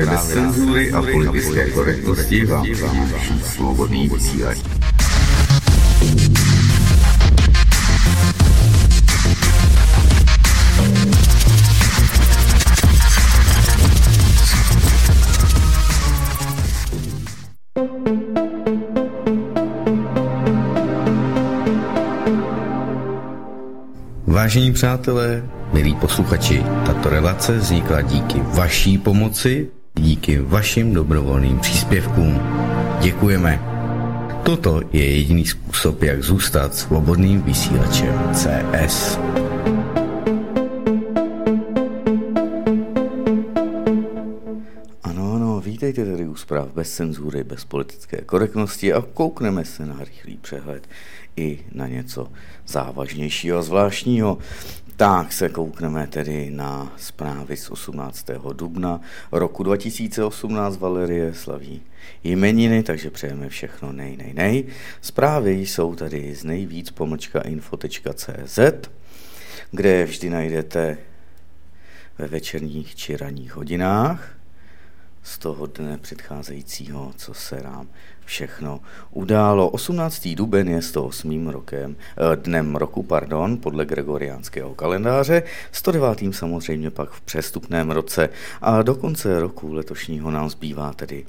Zprávy bez cenzury a politické korektnosti vám přináší Svobodný vysílač. Vážení přátelé, milí posluchači, tato relace vznikla díky vaší pomoci, díky vašim dobrovolným příspěvkům. Děkujeme. Toto je jediný způsob, jak zůstat svobodným vysílačem CS. Ano, vítejte tady u zpráv bez cenzury, bez politické korektnosti a koukneme se na rychlý přehled i na něco závažnějšího a zvláštního. Tak se koukneme tedy na zprávy z 18. dubna roku 2018. Valerie slaví jmeniny, takže přejeme všechno nej. Zprávy jsou tady z nejvíc-info.cz, kde vždy najdete ve večerních či ranních hodinách z toho dne předcházejícího, co se nám všechno událo. 18. duben je 108. dnem roku, podle gregoriánského kalendáře, 109. samozřejmě pak v přestupném roce a do konce roku letošního nám zbývá tedy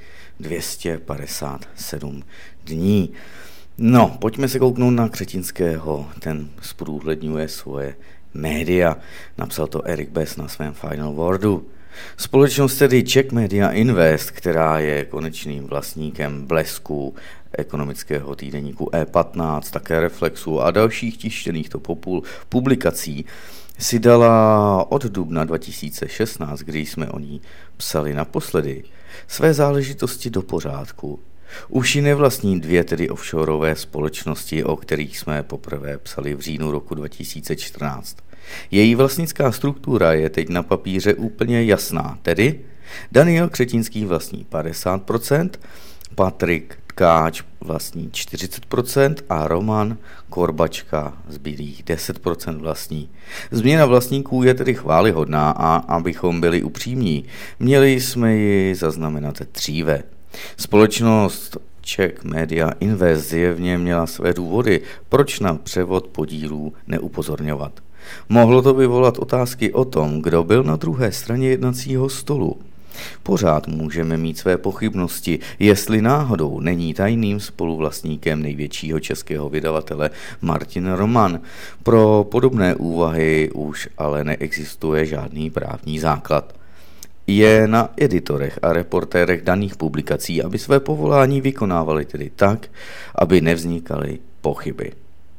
257 dní. No, pojďme se kouknout na Křetinského, ten zprůhledňuje svoje média, napsal to Erik Bess na svém Final Wordu. Společnost tedy Czech Media Invest, která je konečným vlastníkem Blesku, ekonomického týdeníku E15, také Reflexu a dalších tištěných publikací, si dala od dubna 2016, kdy jsme o ní psali naposledy, své záležitosti do pořádku. Už ji nevlastní dvě tedy offshoreové společnosti, o kterých jsme poprvé psali v říjnu roku 2014. Její vlastnická struktura je teď na papíře úplně jasná, tedy Daniel Křetinský vlastní 50%, Patrik Tkáč vlastní 40% a Roman Korbačka zbylých 10% vlastní. Změna vlastníků je tedy chvályhodná a abychom byli upřímní, měli jsme ji zaznamenat dříve. Společnost Czech Media Invest zjevně měla své důvody, proč na převod podílů neupozorňovat. Mohlo to vyvolat otázky o tom, kdo byl na druhé straně jednacího stolu. Pořád můžeme mít své pochybnosti, jestli náhodou není tajným spoluvlastníkem největšího českého vydavatele Martin Roman. Pro podobné úvahy už ale neexistuje žádný právní základ. Je na editorech a reportérech daných publikací, aby své povolání vykonávali tedy tak, aby nevznikaly pochyby.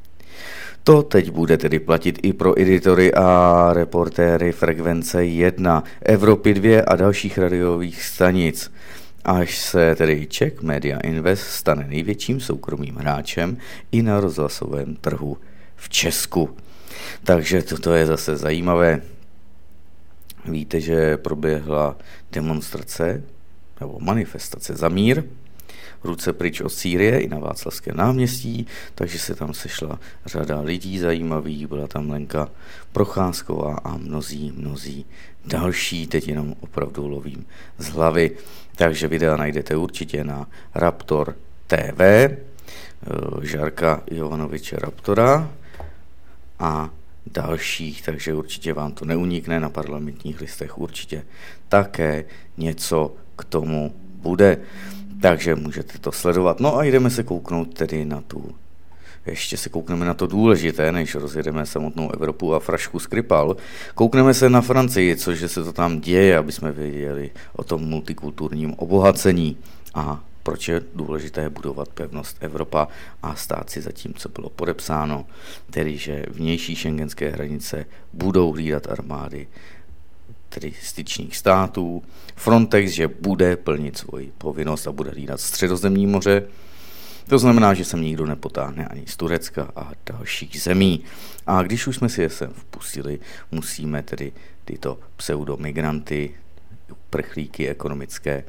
To teď bude tedy platit i pro editory a reportéry Frekvence 1, Evropy 2 a dalších radiových stanic, až se tedy Czech Media Invest stane největším soukromým hráčem i na rozhlasovém trhu v Česku. Takže toto je zase zajímavé. Víte, že proběhla demonstrace nebo manifestace za mír, ruce pryč od Sýrie i na Václavském náměstí, takže se tam sešla řada lidí zajímavých, byla tam Lenka Procházková a mnozí další, teď jenom opravdu lovím z hlavy, takže videa najdete určitě na Raptor TV, Žárka Jovanoviče Raptora a dalších, takže určitě vám to neunikne, na Parlamentních listech určitě také něco k tomu bude. Takže můžete to sledovat. No a jdeme se kouknout tedy na ještě se koukneme na to důležité, než rozjedeme samotnou Evropu a frašku Skripal. Koukneme se na Francii, což se to tam děje, aby jsme věděli o tom multikulturním obohacení a proč je důležité budovat pevnost Evropa a stát si za tím, co bylo podepsáno, tedy že vnější schengenské hranice budou hlídat armády tedy styčných států, Frontex, že bude plnit svoji povinnost a bude hlídat Středozemní moře. To znamená, že sem nikdo nepotáhne ani z Turecka a dalších zemí. A když už jsme si je sem vpustili, musíme tedy tyto pseudomigranty, uprchlíky ekonomické,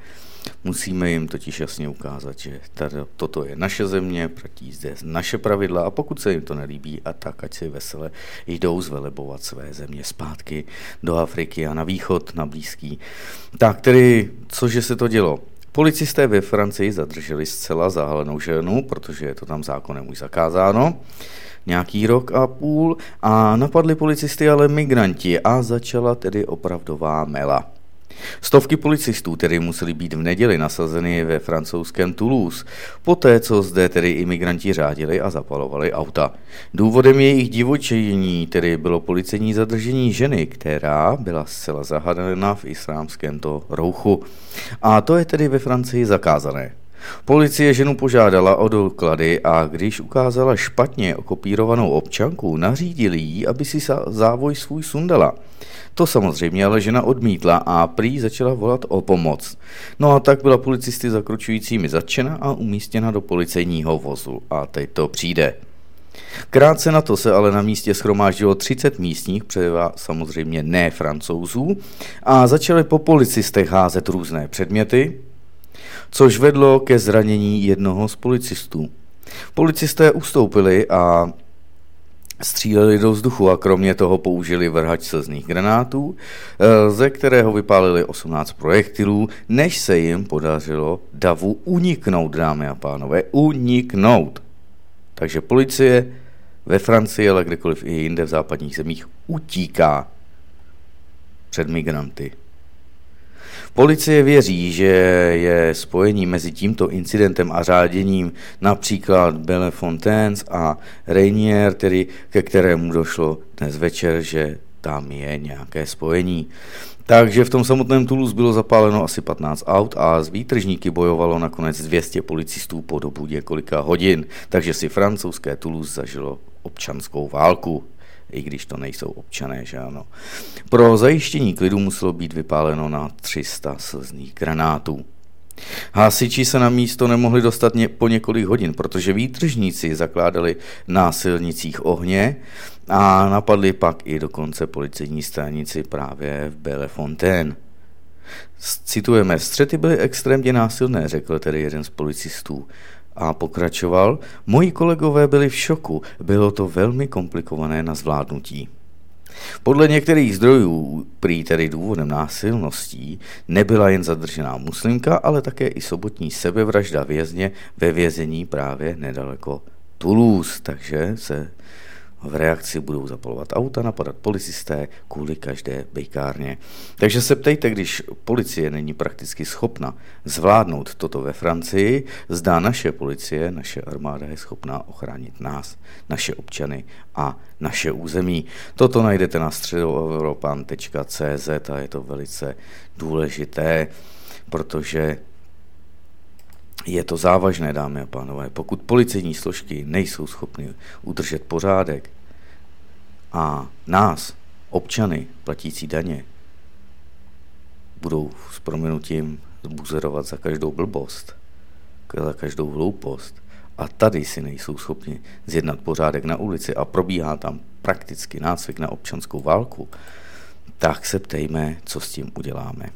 Musíme jim totiž jasně ukázat, že toto je naše země, platí zde naše pravidla a pokud se jim to nelíbí, a tak ať si vesele jdou zvelebovat své země zpátky do Afriky a na východ, na Blízký. Tak tedy, cože se to dělo? Policisté ve Francii zadrželi zcela zahalenou ženu, protože je to tam zákonem už zakázáno, nějaký rok a půl a napadli policisty ale migranti a začala tedy opravdová mela. Stovky policistů tedy museli být v neděli nasazeny ve francouzském Toulouse, poté co zde tedy imigranti řádili a zapalovali auta. Důvodem jejich divočení tedy bylo policejní zadržení ženy, která byla zcela zahadána v islámském rouchu. A to je tedy ve Francii zakázané. Policie ženu požádala o doklady a když ukázala špatně okopírovanou občanku, nařídili jí, aby si závoj svůj sundala. To samozřejmě ale žena odmítla a prý začala volat o pomoc. No a tak byla policisty zakročujícími zatčena a umístěna do policejního vozu. A teď to přijde. Krátce na to se ale na místě shromáždilo 30 místních, samozřejmě ne Francouzů, a začali po policistech házet různé předměty, což vedlo ke zranění jednoho z policistů. Policisté ustoupili a stříleli do vzduchu a kromě toho použili vrhač slzných granátů, ze kterého vypálili 18 projektilů, než se jim podařilo davu uniknout, dámy a pánové, uniknout. Takže policie ve Francii, ale kdekoliv i jinde v západních zemích utíká před migranty. Policie věří, že je spojení mezi tímto incidentem a řáděním například Bellefontaines a Reynier, tedy ke kterému došlo dnes večer, že tam je nějaké spojení. Takže v tom samotném Toulouse bylo zapáleno asi 15 aut a z výtržníky bojovalo nakonec 200 policistů po dobu několika hodin, takže si francouzské Toulouse zažilo občanskou válku. I když to nejsou občané, že ano. Pro zajištění klidu muselo být vypáleno na 300 slzných granátů. Hasiči se na místo nemohli dostat po několik hodin, protože výtržníci zakládali na silnicích ohně a napadli pak i dokonce policejní stanici právě v Bellefontaine. Citujeme, střety byly extrémně násilné, řekl tedy jeden z policistů. A pokračoval, moji kolegové byli v šoku, bylo to velmi komplikované na zvládnutí. Podle některých zdrojů, prý tedy důvodem násilností, nebyla jen zadržená muslimka, ale také i sobotní sebevražda vězně ve vězení právě nedaleko Toulouse, takže se v reakci budou zapalovat auta, napadat policisté kvůli každé bejkárně. Takže se ptejte, když policie není prakticky schopna zvládnout toto ve Francii, zda naše policie, naše armáda je schopná ochránit nás, naše občany a naše území. Toto najdete na středoevropan.cz a je to velice důležité, protože je to závažné, dámy a pánové. Pokud policejní složky nejsou schopny udržet pořádek a nás, občany, platící daně, budou s prominutím buzerovat za každou blbost, za každou hloupost a tady si nejsou schopni zjednat pořádek na ulici a probíhá tam prakticky nácvik na občanskou válku, tak se ptejme, co s tím uděláme.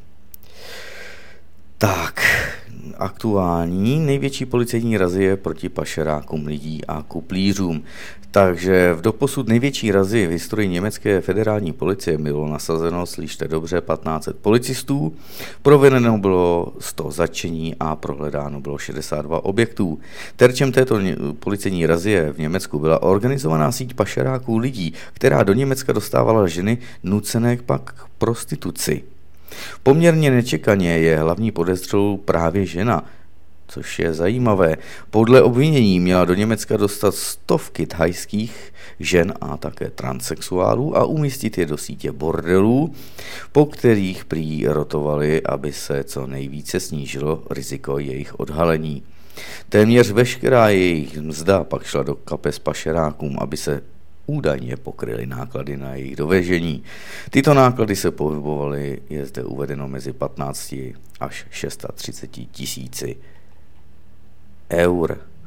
Tak, aktuální největší policejní razie proti pašerákům lidí a kuplířům. Takže v doposud největší razie v historii německé federální policie bylo nasazeno, slyšte dobře, 1500 policistů, provedeno bylo 100 zatčení a prohledáno bylo 62 objektů. Terčem této policejní razie v Německu byla organizovaná síť pašeráků lidí, která do Německa dostávala ženy nucené pak k prostituci. Poměrně nečekaně je hlavní podezřelou právě žena, což je zajímavé. Podle obvinění měla do Německa dostat stovky thajských žen a také transsexuálů a umístit je do sítě bordelů, po kterých prý rotovali, aby se co nejvíce snížilo riziko jejich odhalení. Téměř veškerá jejich mzda pak šla do kapes pašerákům, aby se údajně pokryly náklady na jejich dovežení. Tyto náklady se pohybovaly, je zde uvedeno, mezi 15 až 630 tisíci eur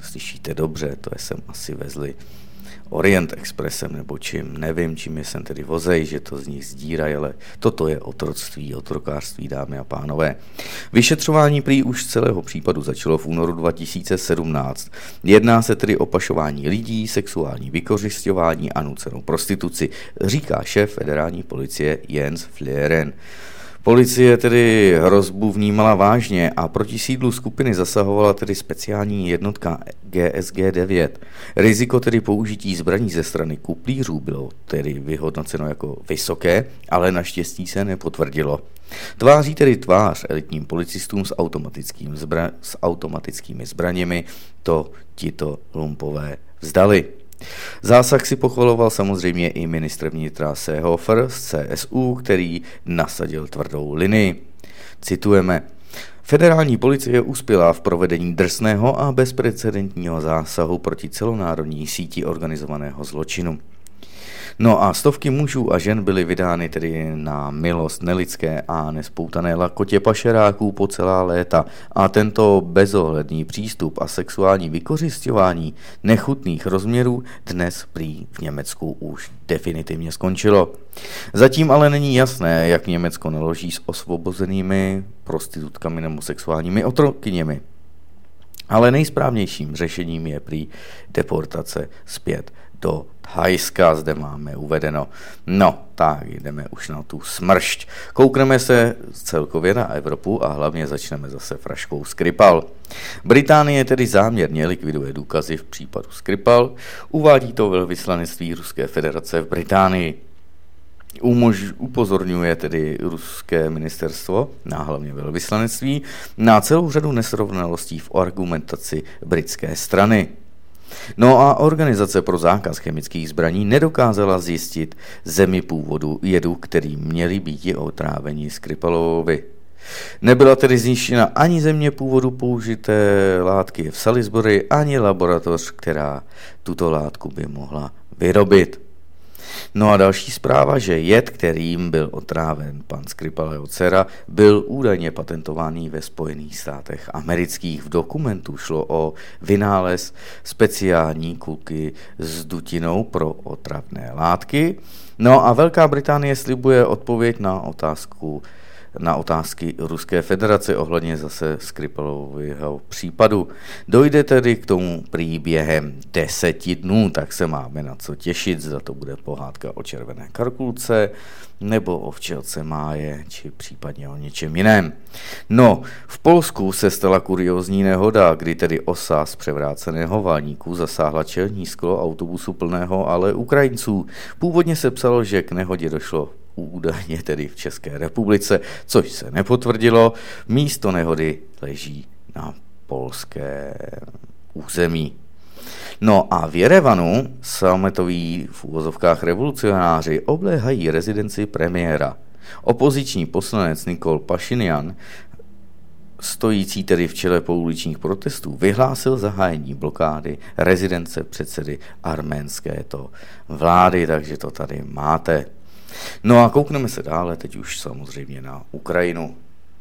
slyšíte dobře, to jsem asi vezli Orient Expressem nebo čím, nevím, čím je sem tedy vozej, že to z nich zdírají, ale toto je otroctví, otrokářství, dámy a pánové. Vyšetřování prý už celého případu začalo v únoru 2017. Jedná se tedy o pašování lidí, sexuální vykořisťování a nucenou prostituci, říká šéf federální policie Jens Flieren. Policie tedy hrozbu vnímala vážně a proti sídlu skupiny zasahovala tedy speciální jednotka GSG-9. Riziko tedy použití zbraní ze strany kuplířů bylo tedy vyhodnoceno jako vysoké, ale naštěstí se nepotvrdilo. Tváří tedy tvář elitním policistům s automatickými zbraněmi to tito lumpové vzdali. Zásah si pochvaloval samozřejmě i ministr vnitra Seehofer z CSU, který nasadil tvrdou linii. Citujeme: Federální policie uspěla v provedení drsného a bezprecedentního zásahu proti celonárodní síti organizovaného zločinu. No a stovky mužů a žen byly vydány tedy na milost nelidské a nespoutané lakotě pašeráků po celá léta a tento bezohledný přístup a sexuální vykořisťování nechutných rozměrů dnes prý v Německu už definitivně skončilo. Zatím ale není jasné, jak Německo naloží s osvobozenými prostitutkami nebo sexuálními otrokyněmi. Ale nejsprávnějším řešením je prý deportace zpět do Thajska, zde máme uvedeno. No, tak jdeme už na tu smršť. Koukneme se celkově na Evropu a hlavně začneme zase fraškou Skripal. Británie tedy záměrně likviduje důkazy v případu Skripal, uvádí to velvyslanectví Ruské federace v Británii. Upozorňuje tedy ruské ministerstvo, na hlavně velvyslanectví, na celou řadu nesrovnalostí v argumentaci britské strany. No a Organizace pro zákaz chemických zbraní nedokázala zjistit zemi původu jedu, který měli být otráveni Skripalovi. Nebyla tedy zničena ani země původu použité látky v Salisbury, ani laboratoř, která tuto látku by mohla vyrobit. No a další zpráva, že jed, kterým byl otráven pan Skripalova dcera, byl údajně patentovaný ve Spojených státech amerických. V dokumentu šlo o vynález speciální kulky s dutinou pro otravné látky. No a Velká Británie slibuje odpověď na otázky Ruské federace ohledně zase Skripalového případu. Dojde tedy k tomu prý během 10 dnů, tak se máme na co těšit, zda to bude pohádka o červené karkulce, nebo o včelce Máje, či případně o něčem jiném. No, v Polsku se stala kuriózní nehoda, kdy tedy osa z převráceného váníku zasáhla čelní sklo autobusu plného ale Ukrajinců. Původně se psalo, že k nehodě došlo údajně tedy v České republice, což se nepotvrdilo. Místo nehody leží na polské území. No a v Jerevanu sametoví v úvozovkách revolucionáři obléhají rezidenci premiéra. Opoziční poslanec Nikol Pašinjan, stojící tedy v čele pouličních protestů, vyhlásil zahájení blokády rezidence předsedy arménské vlády, takže to tady máte. No a koukneme se dále, teď už samozřejmě na Ukrajinu.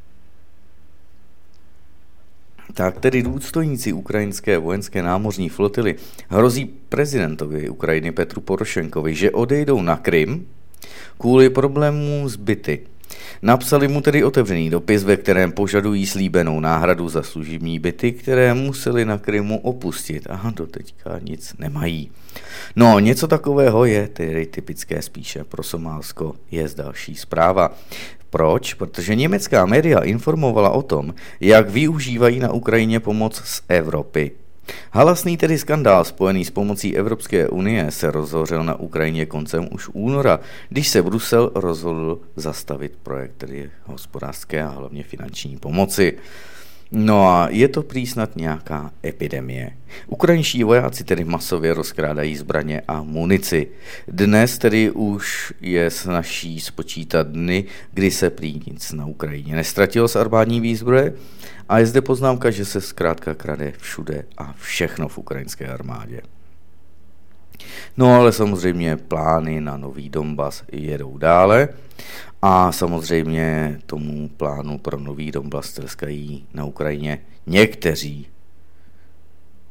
Tak tedy důstojníci ukrajinské vojenské námořní flotily hrozí prezidentovi Ukrajiny Petru Porošenkovi, že odejdou na Krym kvůli problémům s byty. Napsali mu tedy otevřený dopis, ve kterém požadují slíbenou náhradu za služební byty, které museli na Krymu opustit a doteďka nic nemají. No, něco takového je tedy typické spíše pro Somálsko, je další zpráva. Proč? Protože německá média informovala o tom, jak využívají na Ukrajině pomoc z Evropy. Halasný tedy skandál spojený s pomocí Evropské unie se rozhořel na Ukrajině koncem už února, když se Brusel rozhodl zastavit projekt tedy hospodářské a hlavně finanční pomoci. No a je to prý snad nějaká epidemie. Ukrajinští vojáci tedy masově rozkrádají zbraně a munici. Dnes tedy už je snazší spočítat dny, kdy se prý nic na Ukrajině nestratilo z armádní výzbroje a je zde poznámka, že se zkrátka krade všude a všechno v ukrajinské armádě. No ale samozřejmě plány na nový Donbas jedou dále a samozřejmě tomu plánu pro nový Donbas tleskají na Ukrajině někteří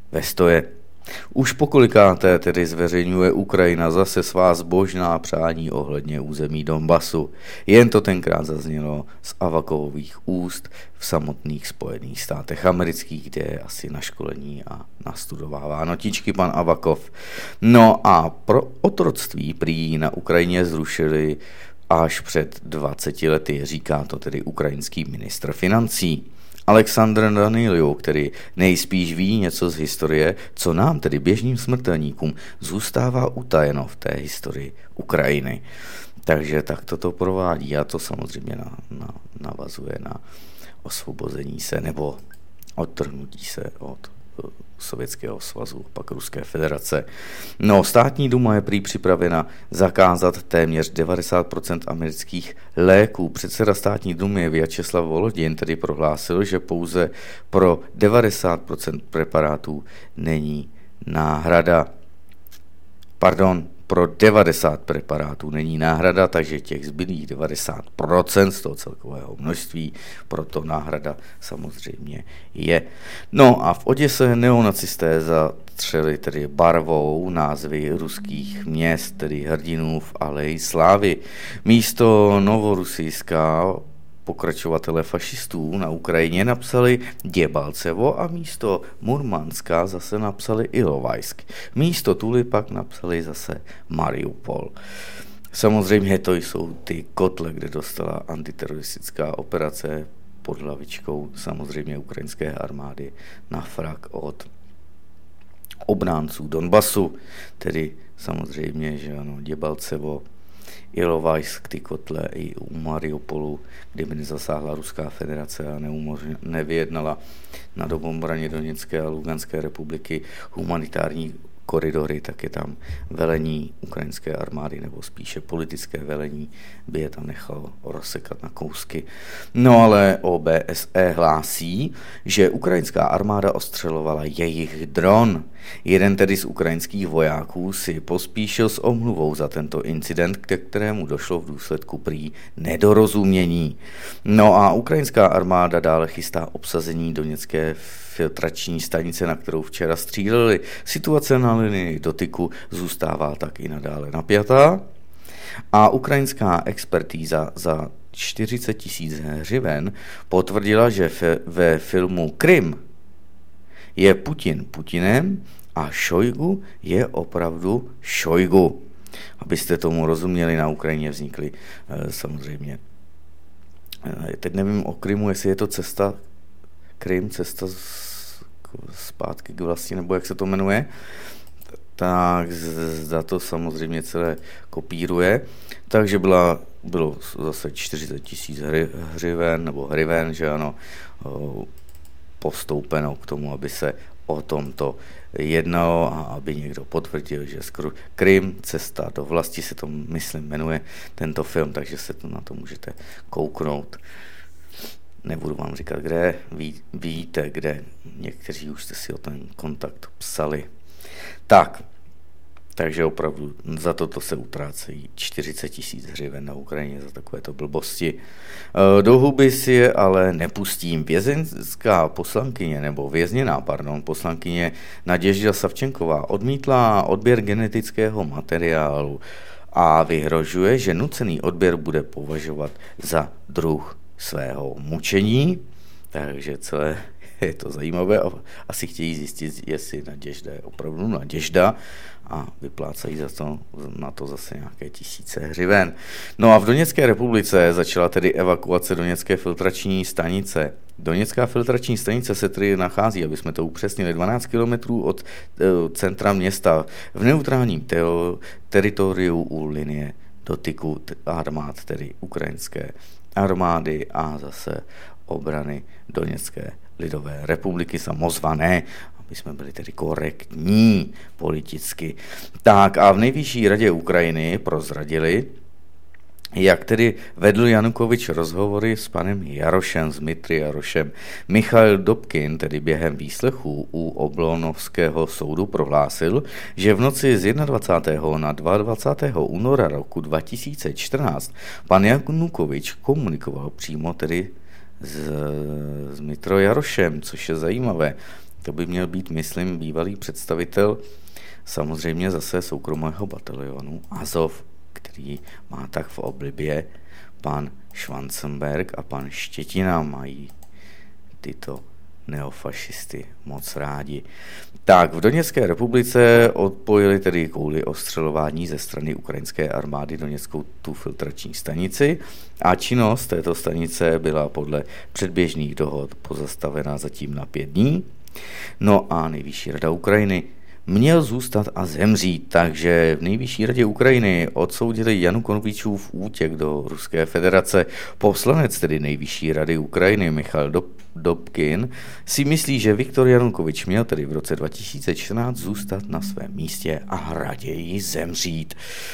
stoje. Už pokolikáté tedy zveřejňuje Ukrajina zase svá zbožná přání ohledně území Donbasu. Jen to tenkrát zaznělo z Avakovových úst v samotných Spojených státech amerických, kde je asi na školení a nastudovává notičky pan Avakov. No a pro otroctví prý na Ukrajině zrušili až před 20 lety, říká to tedy ukrajinský ministr financí. Alexandr Danilov, který nejspíš ví něco z historie, co nám, tedy běžným smrtelníkům, zůstává utajeno v té historii Ukrajiny. Takže tak to provádí a to samozřejmě navazuje na osvobození se nebo odtrhnutí se od Sovětského svazu, pak Ruské federace. No, státní duma je prý připravena zakázat téměř 90% amerických léků. Předseda státní dumy Vjačeslav Volodin tedy prohlásil, že pouze pro 90% preparátů není náhrada. Pro 90 preparátů není náhrada, takže těch zbylých 90% z toho celkového množství, proto náhrada samozřejmě je. No a v Oděse neonacisté zatřeli tedy barvou názvy ruských měst, tedy hrdinů v Aleji slávy. Místo Novorusijska pokračovatele fašistů na Ukrajině napsali Děbalcevo a místo Murmanska zase napsali Ilovajsk. Místo Tuly pak napsali zase Mariupol. Samozřejmě to jsou ty kotle, kde dostala antiteroristická operace pod hlavičkou samozřejmě ukrajinské armády na frak od obránců Donbasu, tedy samozřejmě, že ano, Děbalcevo, Ilovajsk, ty kotle i u Mariupolu, kdyby nezasáhla Ruská federace a nevyjednala na dobobraně Doněcké a Luganské republiky humanitární koridory, tak je tam velení ukrajinské armády, nebo spíše politické velení, by je tam nechalo rozsekat na kousky. No ale OBSE hlásí, že ukrajinská armáda ostřelovala jejich dron. Jeden tedy z ukrajinských vojáků si pospíšil s omluvou za tento incident, ke kterému došlo v důsledku prý nedorozumění. No a ukrajinská armáda dále chystá obsazení Doněcké filtrační stanice, na kterou včera stříleli. Situace na linii dotyku zůstává tak i nadále napjatá a ukrajinská expertíza za 40 000 hřiven potvrdila, že ve filmu Krym je Putin Putinem a Šojgu je opravdu Šojgu. Abyste tomu rozuměli, na Ukrajině vznikly samozřejmě. Teď nevím o Krymu, jestli je to cesta Krym, cesta zpátky k vlasti, nebo jak se to jmenuje, tak za to samozřejmě celé kopíruje. Takže bylo zase 40 000 hřiven, nebo hryven, že ano, postoupeno k tomu, aby se o tomto jednalo a aby někdo potvrdil, že Krym, cesta do vlasti se to, myslím, jmenuje tento film, takže se na to můžete kouknout. Nebudu vám říkat, kde, víte, kde, někteří už jste si o ten kontakt psali. Takže opravdu za toto se utrácejí 40 000 hřiven na Ukrajině za takovéto blbosti. Do huby si je ale nepustím. Vězněná poslankyně Naděžda Savčenková odmítla odběr genetického materiálu a vyhrožuje, že nucený odběr bude považovat za druh svého mučení. Takže celé je to zajímavé a asi chtějí zjistit, jestli Naděžda je opravdu Naděžda a vyplácají na to zase nějaké tisíce hřiven. No a v Doněcké republice začala tedy evakuace Doněcké filtrační stanice. Doněcká filtrační stanice se tedy nachází, aby jsme to upřesnili, 12 kilometrů od centra města v neutrálním teritoriu u linie dotyku armád, tedy ukrajinské armády a zase obrany Doněcké lidové republiky, samozvané, aby jsme byli tedy korektní politicky. Tak a v nejvyšší radě Ukrajiny prozradili, jak tedy vedl Janukovič rozhovory s panem Jarošem, s Dmitry Jarošem. Michail Dobkin tedy během výslechu u Oblonovského soudu prohlásil, že v noci z 21. na 22. února roku 2014 pan Janukovič komunikoval přímo tedy s Dmitro Jarošem, což je zajímavé. To by měl být, myslím, bývalý představitel samozřejmě zase soukromého batalionu Azov, který má tak v oblibě pan Schwarzenberg a pan Štětina, mají tyto neofašisty moc rádi. Tak, v Doněcké republice odpojili tedy kvůli ostřelování ze strany ukrajinské armády Doněckou tu filtrační stanici a činnost této stanice byla podle předběžných dohod pozastavena zatím na 5 dní. No a Nejvyšší rada Ukrajiny měl zůstat a zemřít, takže v Nejvyšší radě Ukrajiny odsoudili Janukovyčův útěk do Ruské federace. Poslanec tedy Nejvyšší rady Ukrajiny Michal Dobkin si myslí, že Viktor Janukovyč měl tedy v roce 2014 zůstat na svém místě a raději zemřít.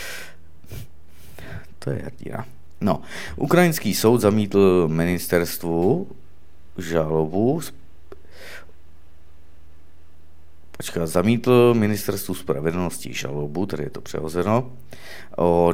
To je hrdina. No, ukrajinský soud zamítl ministerstvu žalobu zamítl ministerstvu spravedlnosti žalobu, tedy je to přehozeno, o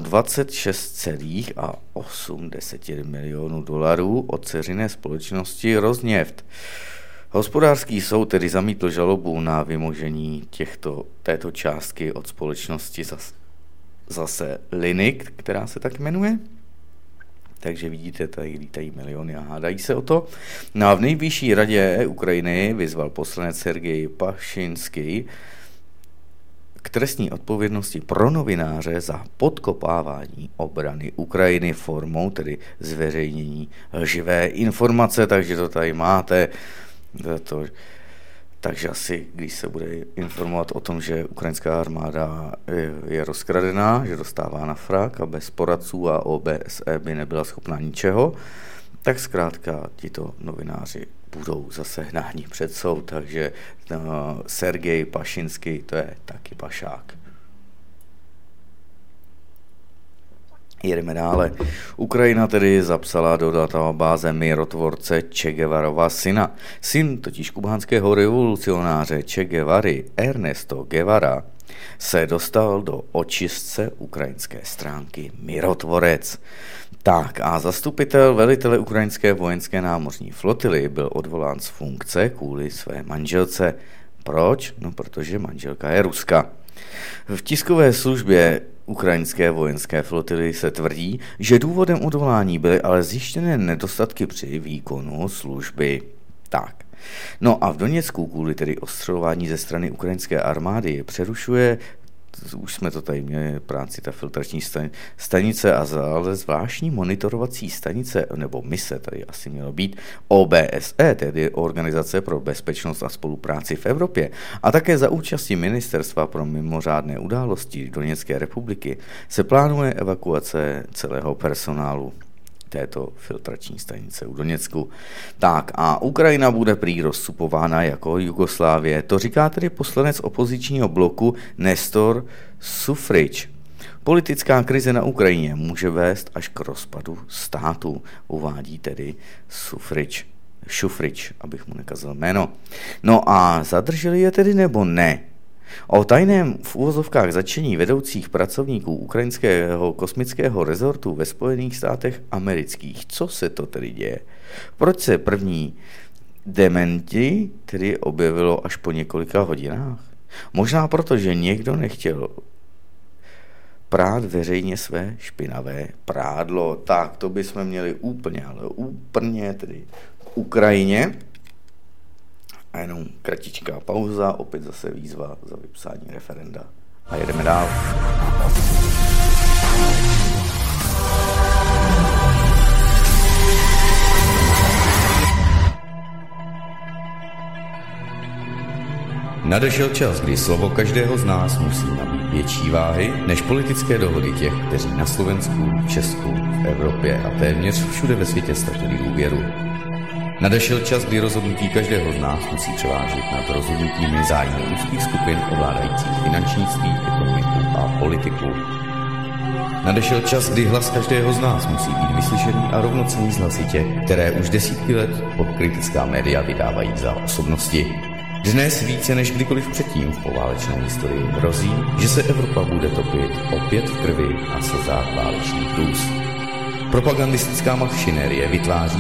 26,8 milionů dolarů od dceřiné společnosti Rosneft. Hospodářský soud tedy zamítl žalobu na vymožení této částky od společnosti zase Linik, která se tak jmenuje. Takže vidíte, tady lítají miliony a hádají se o to. No a v Nejvyšší radě Ukrajiny vyzval poslanec Sergej Pašinský k trestní odpovědnosti pro novináře za podkopávání obrany Ukrajiny formou, tedy zveřejnění lživé informace, takže to tady máte. Takže asi, když se bude informovat o tom, že ukrajinská armáda je rozkradená, že dostává na frak a bez poradců a OBSE by nebyla schopná ničeho, tak zkrátka tito novináři budou zase hnáni před soud, takže Sergej Pašinský, to je taky pašák. Jedeme dále. Ukrajina tedy zapsala do databáze mirotvorce Che Guevarova syna. Syn totiž kubánského revolucionáře Che Guevary, Ernesto Guevara, se dostal do očistce ukrajinské stránky Mirotvorec. Tak a zastupitel velitele ukrajinské vojenské námořní flotily byl odvolán z funkce kvůli své manželce. Proč? No, protože manželka je Ruska. V tiskové službě ukrajinské vojenské flotily se tvrdí, že důvodem odvolání byly ale zjištěné nedostatky při výkonu služby. Tak. No a v Doněcku kvůli tedy ostřelování ze strany ukrajinské armády přerušuje, už jsme to tady měli práci, ta filtrační stanice a ale zvláštní monitorovací stanice, nebo mise tady asi mělo být, OBSE, tedy Organizace pro bezpečnost a spolupráci v Evropě, a také za účasti Ministerstva pro mimořádné události Doněcké republiky se plánuje evakuace celého personálu této filtrační stanice u Doněcku. Tak a Ukrajina bude prý rozcupována jako Jugoslávie. To říká tedy poslanec opozičního bloku Nestor Šuфрич. Politická krize na Ukrajině může vést až k rozpadu státu, uvádí tedy Šuфрич, abych mu nekazal jméno. No a zadrželi je tedy nebo ne? O tajném v uvozovkách zatčení vedoucích pracovníků ukrajinského kosmického rezortu ve Spojených státech amerických. Co se to tedy děje? Proč se první dementi tedy objevilo až po několika hodinách? Možná proto, že někdo nechtěl prát veřejně své špinavé prádlo. Tak, to bychom měli úplně tedy k Ukrajině. A jenom kratičká pauza, opět zase výzva za vypsání referenda. A jedeme dál. Nadešel čas, kdy slovo každého z nás musí nabít větší váhy než politické dohody těch, kteří na Slovensku, Česku, v Evropě a téměř všude ve světě ztratili důvěru. Nadešel čas, kdy rozhodnutí každého z nás musí převážit nad rozhodnutími zájmu úzkých skupin ovládajících finančnictví, ekonomiku a politiku. Nadešel čas, kdy hlas každého z nás musí být vyslyšený a rovnocenný z hlasy těch, které už desítky let kritická média vydávají za osobnosti. Dnes více než kdykoliv předtím v poválečné historii hrozí, že se Evropa bude topit opět v krvi a slzách válečných hrůz. Propagandistická machinérie vytváří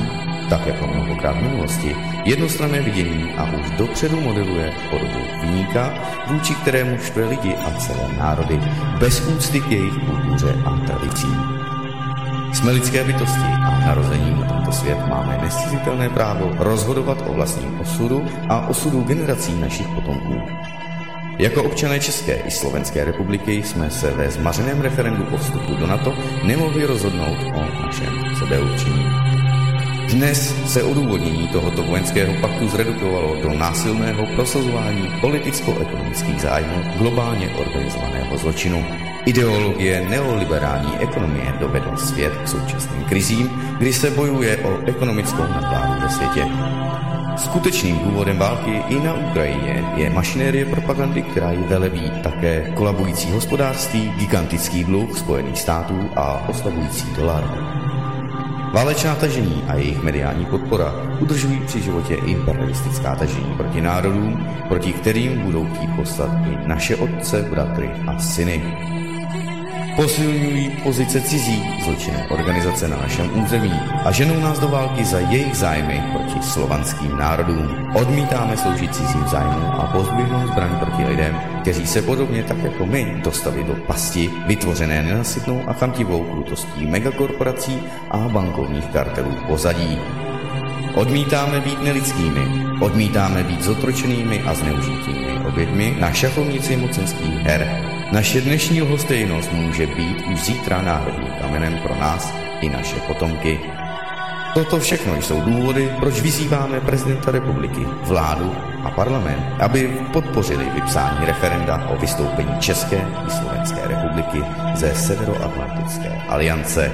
tak jako mnohokrát v minulosti, jednostranné vidění a už dopředu modeluje podobu viníka, vůči kterému štve lidi a celé národy, bez úcty k jejich kultuře a tradicím. Jsme lidské bytosti a narozením na tento svět máme nezcizitelné právo rozhodovat o vlastním osudu a osudu generací našich potomků. Jako občané České i Slovenské republiky jsme se ve zmařeném referendu o vstupu do NATO nemohli rozhodnout o našem sebeurčení. Dnes se odůvodnění tohoto vojenského paktu zredukovalo do násilného prosazování politicko-ekonomických zájmů globálně organizovaného zločinu. Ideologie neoliberální ekonomie dovedla svět k současným krizím, kdy se bojuje o ekonomickou nadvládu ve světě. Skutečným důvodem války i na Ukrajině je mašinérie propagandy, která ji velebí, také kolabující hospodářství, gigantický dluh Spojených států a oslabující dolar. Válečná tažení a jejich mediální podpora udržují při životě imperialistická tažení proti národům, proti kterým budou chtít poslat i naše otce, bratry a syny. Posilují pozice cizí zločinné organizace na našem území a ženou nás do války za jejich zájmy proti slovanským národům. Odmítáme sloužit cizím zájmům a pozdvihnout zbraň proti lidem, kteří se podobně tak jako my dostali do pasti, vytvořené nenasytnou a chamtivou krutostí megakorporací a bankovních kartelů pozadí. Odmítáme být nelidskými, odmítáme být zotročenými a zneužitými oběťmi na šachovnici mocenských her. Naše dnešní lhostejnost může být už zítra národním kamenem pro nás i naše potomky. Toto všechno jsou důvody, proč vyzýváme prezidenta republiky, vládu a parlament, aby podpořili vypsání referenda o vystoupení České i Slovenské republiky ze Severoatlantické aliance.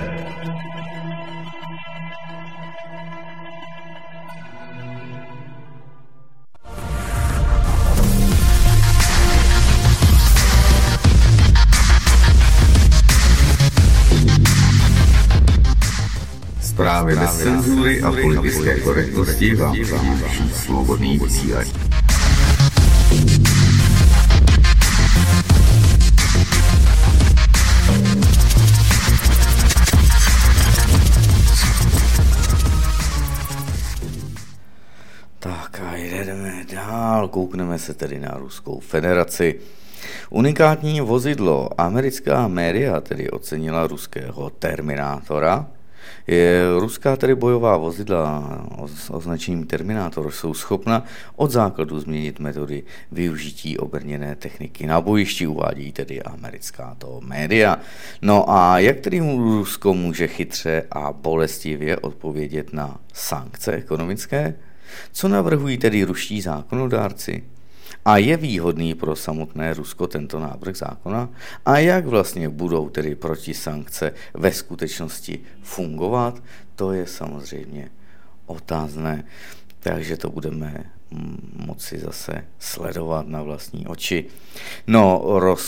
Právě bez cenzury a politické korektnosti vám přináší svobodný vysílač. Tak a jdeme dál, koukneme se tedy na Ruskou federaci. Unikátní vozidlo americká média tedy ocenila ruského Terminátora. Ruská tedy bojová vozidla s označením Terminátor jsou schopna od základu změnit metody využití obrněné techniky na bojišti, uvádí tedy americká to média. No a jak tedy Rusko může chytře a bolestivě odpovědět na sankce ekonomické? Co navrhují tedy ruští zákonodárci? A je výhodný pro samotné Rusko tento návrh zákona? A jak vlastně budou tedy protisankce ve skutečnosti fungovat? To je samozřejmě otázné, takže to budeme moci zase sledovat na vlastní oči. No,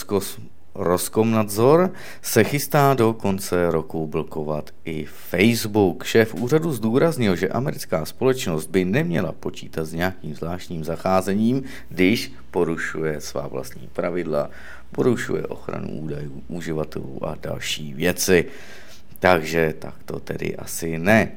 Roskomnadzor se chystá do konce roku blokovat i Facebook. Šéf úřadu zdůraznil, že americká společnost by neměla počítat s nějakým zvláštním zacházením, když porušuje svá vlastní pravidla, porušuje ochranu údajů uživatelů a další věci. Takže tak to tedy asi ne.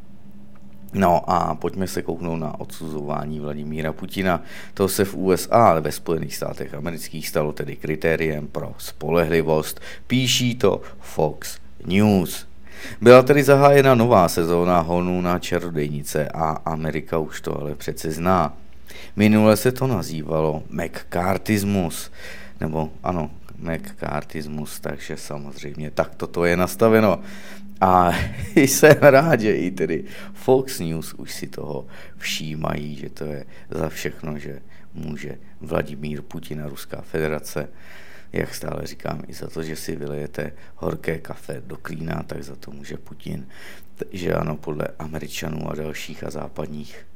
No a pojďme se kouknout na odsuzování Vladimíra Putina. To se v USA, ale ve Spojených státech amerických stalo tedy kritériem pro spolehlivost. Píší to Fox News. Byla tedy zahájena nová sezóna honů na čarodějnice a Amerika už to ale přece zná. Minule se to nazývalo McCarthyismus, nebo ano, McCarthyismus, takže samozřejmě takto to je nastaveno. A jsem rád, že i tedy Fox News už si toho všímají, že to je za všechno, že může Vladimír Putin a Ruská federace, jak stále říkám, i za to, že si vylejete horké kafe do klína, tak za to může Putin, že ano, podle Američanů a dalších a západních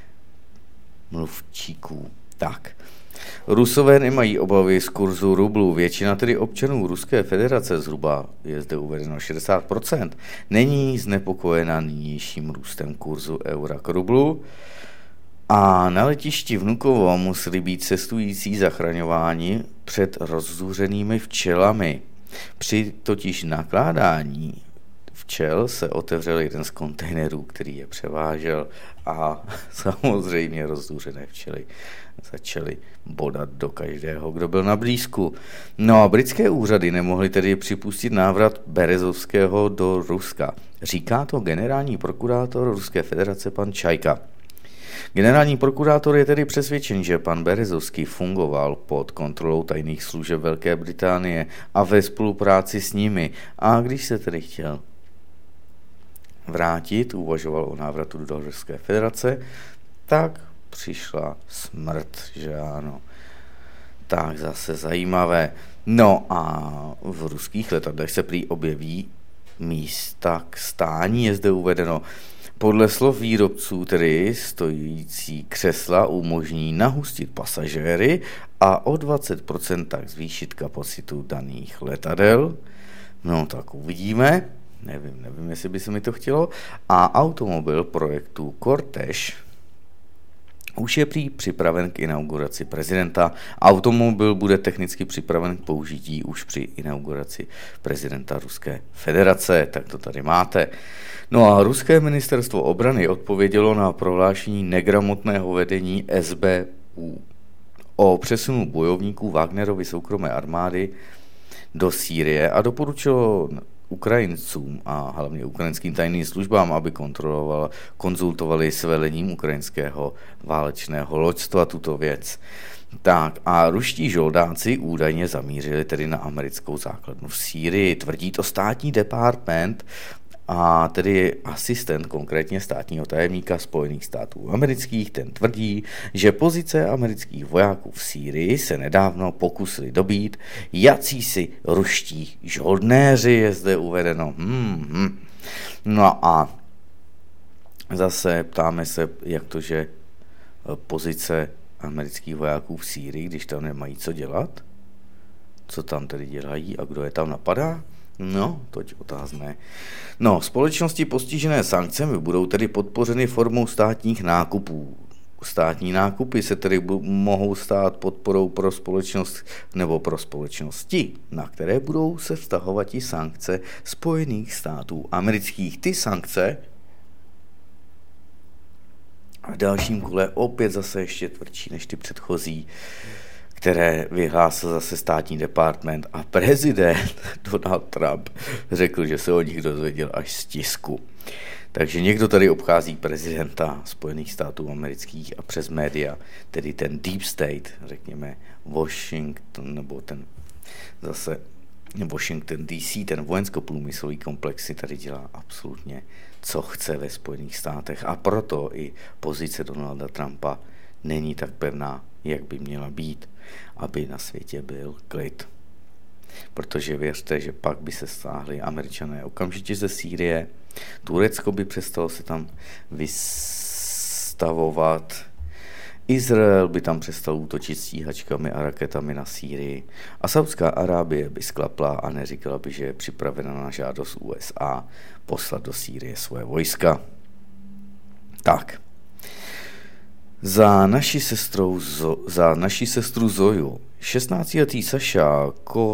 mluvčíků. Tak. Rusové nemají obavy z kurzu rublu. Většina tedy občanů Ruské federace, zhruba je zde uvedeno 60%, není znepokojena nynějším růstem kurzu eura k rublu. A na letišti Vnukovo museli být cestující zachraňováni před rozzuřenými včelami. Při totiž nakládání včel se otevřel jeden z kontejnerů, který je převážel a samozřejmě rozzuřené včely začaly bodat do každého, kdo byl na blízku. No a britské úřady nemohly tedy připustit návrat Berezovského do Ruska. Říká to generální prokurátor Ruské federace pan Čajka. Generální prokurátor je tedy přesvědčen, že pan Berezovský fungoval pod kontrolou tajných služeb Velké Británie a ve spolupráci s nimi. A když se tedy chtěl vrátit, uvažoval o návratu do Ruské federace, tak přišla smrt, že ano. Tak zase zajímavé. No a v ruských letadlech se prý objeví místa k stání, je zde uvedeno. Podle slov výrobců tedy stojící křesla umožní nahustit pasažéry a o 20% tak zvýšit kapacitu daných letadel. No tak uvidíme, nevím, jestli by se mi to chtělo. A automobil projektu Cortege už je prý připraven k inauguraci prezidenta. Automobil bude technicky připraven k použití už při inauguraci prezidenta Ruské federace, tak to tady máte. No a ruské ministerstvo obrany odpovědělo na prohlášení negramotného vedení SBU o přesunu bojovníků Wagnerovy soukromé armády do Sýrie a doporučilo Ukrajincům a hlavně ukrajinským tajným službám, aby konzultovali s velením ukrajinského válečného loďstva tuto věc. Tak a ruští žoldáci údajně zamířili tedy na americkou základnu v Sýrii. Tvrdí to státní department a tedy asistent konkrétně státního tajemníka Spojených států amerických, ten tvrdí, že pozice amerických vojáků v Sýrii se nedávno pokusili dobít jacísi ruští žoldnéři, je zde uvedeno. No a zase ptáme se, jak to, že pozice amerických vojáků v Sýrii, když tam nemají co dělat, co tam tedy dělají a kdo je tam napadá? No, toť otázné. No, společnosti postižené sankcemi budou tedy podpořeny formou státních nákupů. Státní nákupy se tedy mohou stát podporou pro společnost nebo pro společnosti, na které budou se vztahovat i sankce Spojených států amerických. Ty sankce v dalším kole opět zase ještě tvrdší než ty předchozí, které vyhlásil zase státní department a prezident Donald Trump řekl, že se o nich dozvěděl až z tisku. Takže někdo tady obchází prezidenta Spojených států amerických a přes média, tedy ten deep state, řekněme Washington, nebo ten zase Washington DC, ten vojensko-průmyslový komplex si tady dělá absolutně, co chce ve Spojených státech a proto i pozice Donalda Trumpa není tak pevná, jak by měla být, aby na světě byl klid. Protože věřte, že pak by se stáhli Američané okamžitě ze Sýrie, Turecko by přestalo se tam vystavovat, Izrael by tam přestal útočit stíhačkami a raketami na Sýrii a Saudská Arábie by sklapla a neříkala by, že je připravena na žádost USA poslat do Sýrie svoje vojska. Tak. Za naši sestru Zoju 16letý Saša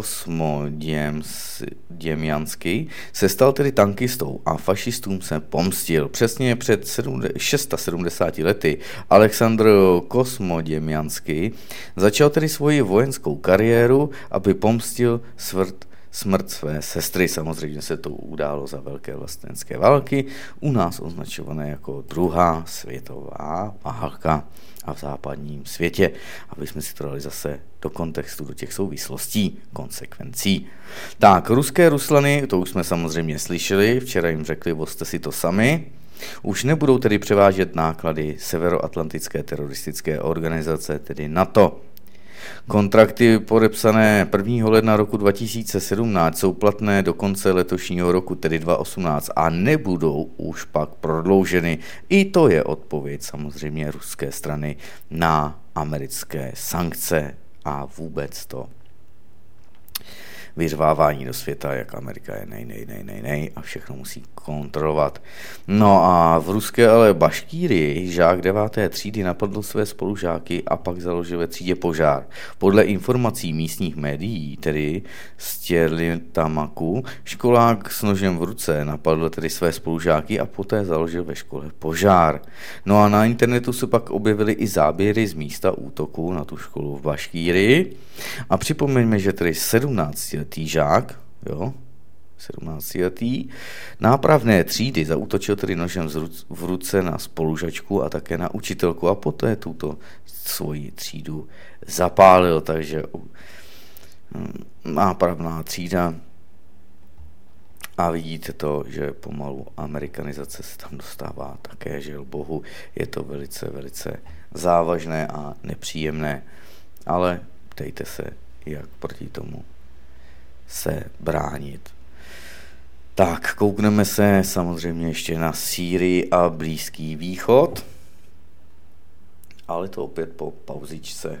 Kosmoděmjanský se stal tedy tankistou a fašistům se pomstil. Přesně před 670 lety Alexandr Kosmoděmjanský začal tedy svoji vojenskou kariéru, aby pomstil smrt své sestry. Samozřejmě se to událo za velké vlastenecké války, u nás označované jako druhá světová válka a v západním světě, aby jsme si to dali zase do kontextu, do těch souvislostí, konsekvencí. Tak, ruské Ruslany, to už jsme samozřejmě slyšeli, včera jim řekli, vozte si to sami, už nebudou tedy převážet náklady severoatlantické teroristické organizace, tedy NATO. Kontrakty podepsané 1. ledna roku 2017 jsou platné do konce letošního roku, tedy 2018, a nebudou už pak prodlouženy. I to je odpověď samozřejmě ruské strany na americké sankce a vůbec to. vyřvávání do světa, jak Amerika je nej a všechno musí kontrolovat. No a v ruské ale Baškírii žák 9. třídy napadl své spolužáky a pak založil ve třídě požár. Podle informací místních médií, tedy Stjerlitamaku, školák s nožem v ruce napadl tedy své spolužáky a poté založil ve škole požár. No a na internetu se pak objevily i záběry z místa útoku na tu školu v Baškírii. A připomeňme, že tedy 17letý žák, 17letý, nápravné třídy zaútočil tedy nožem v ruce na spolužačku a také na učitelku a poté tuto svoji třídu zapálil, takže nápravná třída. A vidíte to, že pomalu amerikanizace se tam dostává také, žel bohu, je to velice, velice závažné a nepříjemné, ale ptejte se, jak proti tomu se bránit. Tak, koukneme se samozřejmě ještě na Sýrii a Blízký východ, ale to opět po pauzičce.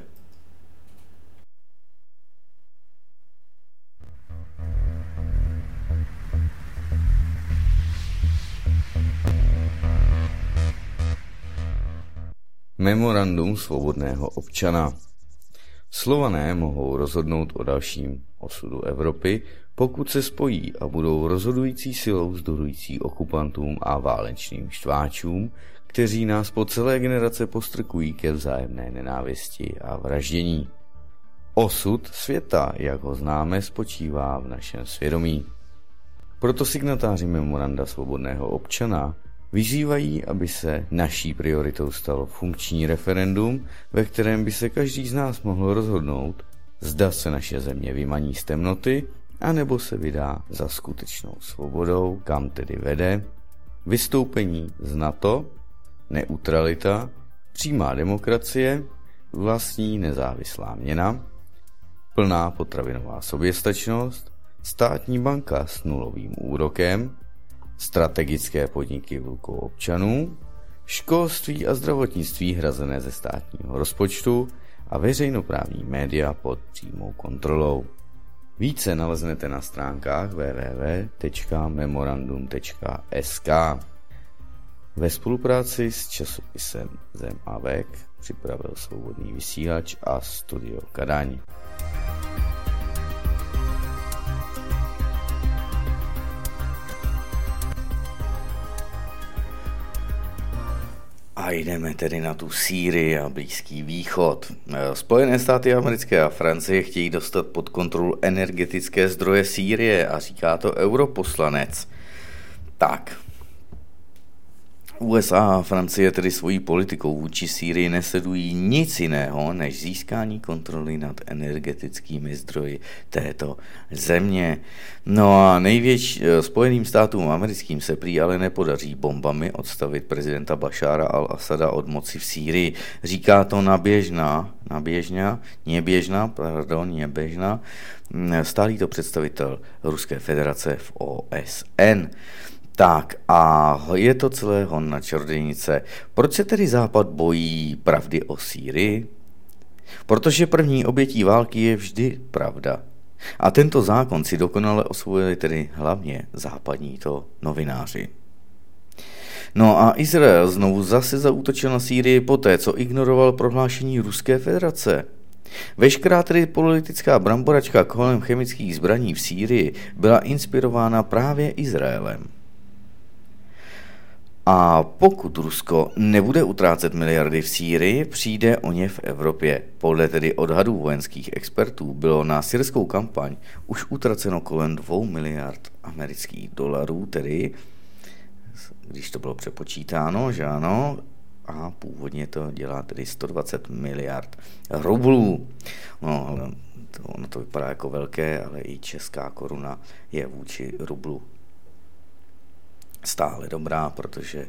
Memorandum svobodného občana. Slované mohou rozhodnout o dalším osudu Evropy, pokud se spojí a budou rozhodující silou vzdorující okupantům a válečným štváčům, kteří nás po celé generace postrkují ke vzájemné nenávisti a vraždění. Osud světa, jak ho známe, spočívá v našem svědomí. Proto signatáři Memoranda svobodného občana vyzývají, aby se naší prioritou stalo funkční referendum, ve kterém by se každý z nás mohl rozhodnout, zda se naše země vymaní z temnoty, anebo se vydá za skutečnou svobodou, kam tedy vede, vystoupení z NATO, neutralita, přímá demokracie, vlastní nezávislá měna, plná potravinová soběstačnost, státní banka s nulovým úrokem, strategické podniky v rukou občanů, školství a zdravotnictví hrazené ze státního rozpočtu a veřejnoprávní média pod přímou kontrolou. Více naleznete na stránkách www.memorandum.sk. Ve spolupráci s časopisem Zem a Vek připravil Svobodný vysílač a Studio Kadaň. A jdeme tedy na tu Sýrii a Blízký východ. Spojené státy americké a Francie chtějí dostat pod kontrolu energetické zdroje Sýrie a říká to europoslanec. Tak, USA a Francie tedy svojí politikou vůči Sýrii nesledují nic jiného, než získání kontroly nad energetickými zdroji této země. No a Spojeným státům americkým se prý ale nepodaří bombami odstavit prezidenta Bašára al-Asada od moci v Sýrii. Říká to něběžná stálý to představitel Ruské federace v OSN. Tak a je to celé hon na čarodějnice. Proč se tedy Západ bojí pravdy o Sýrii? Protože první obětí války je vždy pravda. A tento zákon si dokonale osvojili tedy hlavně západní to novináři. No a Izrael znovu zase zaútočil na Sýrii poté, co ignoroval prohlášení Ruské federace. Veškerá tedy politická bramboračka kolem chemických zbraní v Sýrii byla inspirována právě Izraelem. A pokud Rusko nebude utrácet miliardy v Sýrii, přijde o ně v Evropě. Podle tedy odhadů vojenských expertů bylo na syrskou kampaň už utraceno kolem 2 miliard amerických dolarů, tedy když to bylo přepočítáno, že ano, a původně to dělá tedy 120 miliard rublů. No, ale ono to vypadá jako velké, ale i česká koruna je vůči rublu stále dobrá, protože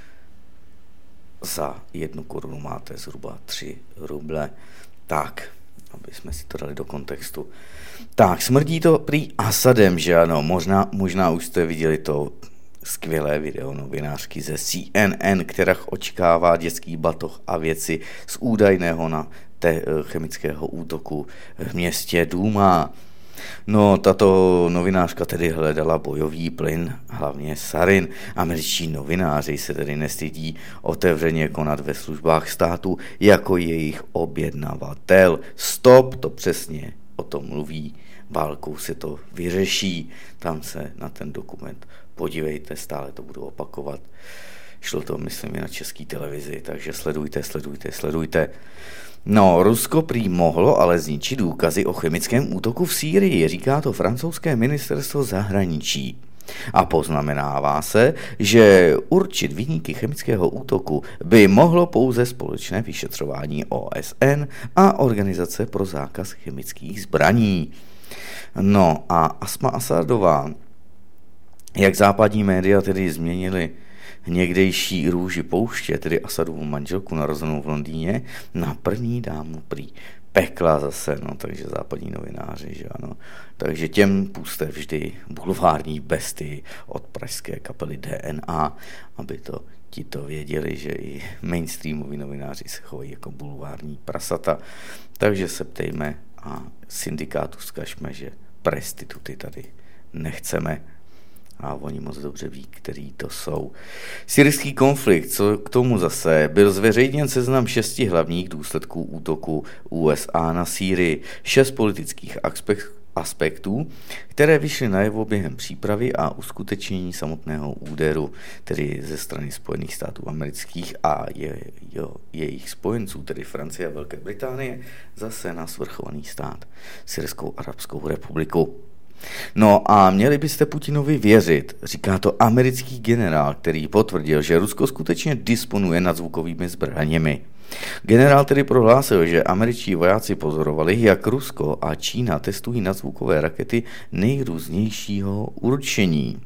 za 1 korunu máte zhruba 3 ruble. Tak, aby jsme si to dali do kontextu. Tak, smrdí to prý Asadem, že ano, možná už jste viděli to skvělé video novinářky ze CNN, která očekává dětský batoh a věci z údajného chemického útoku v městě Duma. No, tato novinářka tedy hledala bojový plyn, hlavně sarin. Američtí novináři se tedy nestydí otevřeně konat ve službách státu jako jejich objednavatel. Stop, to přesně o tom mluví. Válkou se to vyřeší. Tam se na ten dokument podívejte, stále to budu opakovat. Šlo to, myslím, i na české televizi, takže sledujte. No, Rusko prý mohlo ale zničit důkazy o chemickém útoku v Sýrii, říká to francouzské ministerstvo zahraničí. A poznamenává se, že určit viníky chemického útoku by mohlo pouze společné vyšetřování OSN a Organizace pro zákaz chemických zbraní. No a Asma Asadová, jak západní média tedy změnili někdejší růži pouště, tedy Asadovu manželku narozenou v Londýně, na první dámu prý pekla zase, no, takže západní novináři, že ano. Takže těm puste vždy bulvární besty od pražské kapely DNA, aby to ti to věděli, že i mainstreamoví novináři se chovají jako bulvární prasata. Takže se ptejme a syndikátu vzkažme, že prestituty tady nechceme. A oni moc dobře ví, který to jsou. Syrský konflikt, co k tomu zase, byl zveřejněn seznam 6 hlavních důsledků útoku USA na Sýrii, 6 politických aspektů, které vyšly najevo během přípravy a uskutečnění samotného úderu, tedy ze strany Spojených států amerických a jejich spojenců, tedy Francie a Velké Británie, zase na svrchovaný stát, Syrskou arabskou republiku. No a měli byste Putinovi věřit, říká to americký generál, který potvrdil, že Rusko skutečně disponuje nadzvukovými zbraněmi. Generál tedy prohlásil, že američtí vojáci pozorovali, jak Rusko a Čína testují nadzvukové rakety nejrůznějšího určení.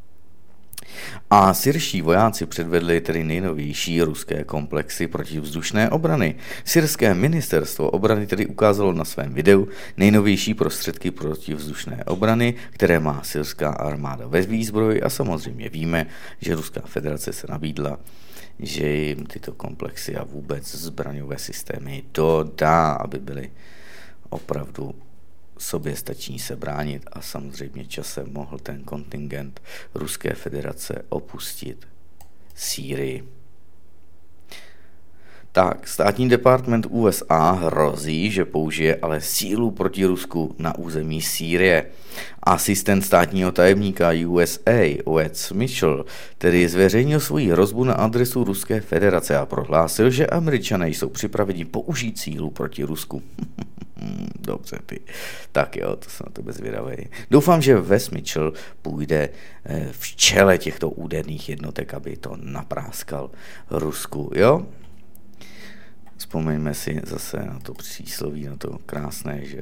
A syrští vojáci předvedli tedy nejnovější ruské komplexy protivzdušné obrany. Syrské ministerstvo obrany tedy ukázalo na svém videu nejnovější prostředky protivzdušné obrany, které má syrská armáda ve výzbroji a samozřejmě víme, že Ruská federace se nabídla, že jim tyto komplexy a vůbec zbraňové systémy dodá, aby byly opravdu soběstační se bránit a samozřejmě časem mohl ten kontingent Ruské federace opustit Sýrii. Tak, státní department USA hrozí, že použije ale sílu proti Rusku na území Sýrie. Asistent státního tajemníka USA, Wes Mitchell, tedy zveřejnil svou hrozbu na adresu Ruské federace a prohlásil, že Američané jsou připraveni použít sílu proti Rusku. Dobře, ty. Tak jo, to jsem na tebe zvědavý. Doufám, že Wes Mitchell půjde v čele těchto úderných jednotek, aby to napráskal Rusku, jo? Vzpomeňme si zase na to přísloví, na to krásné, že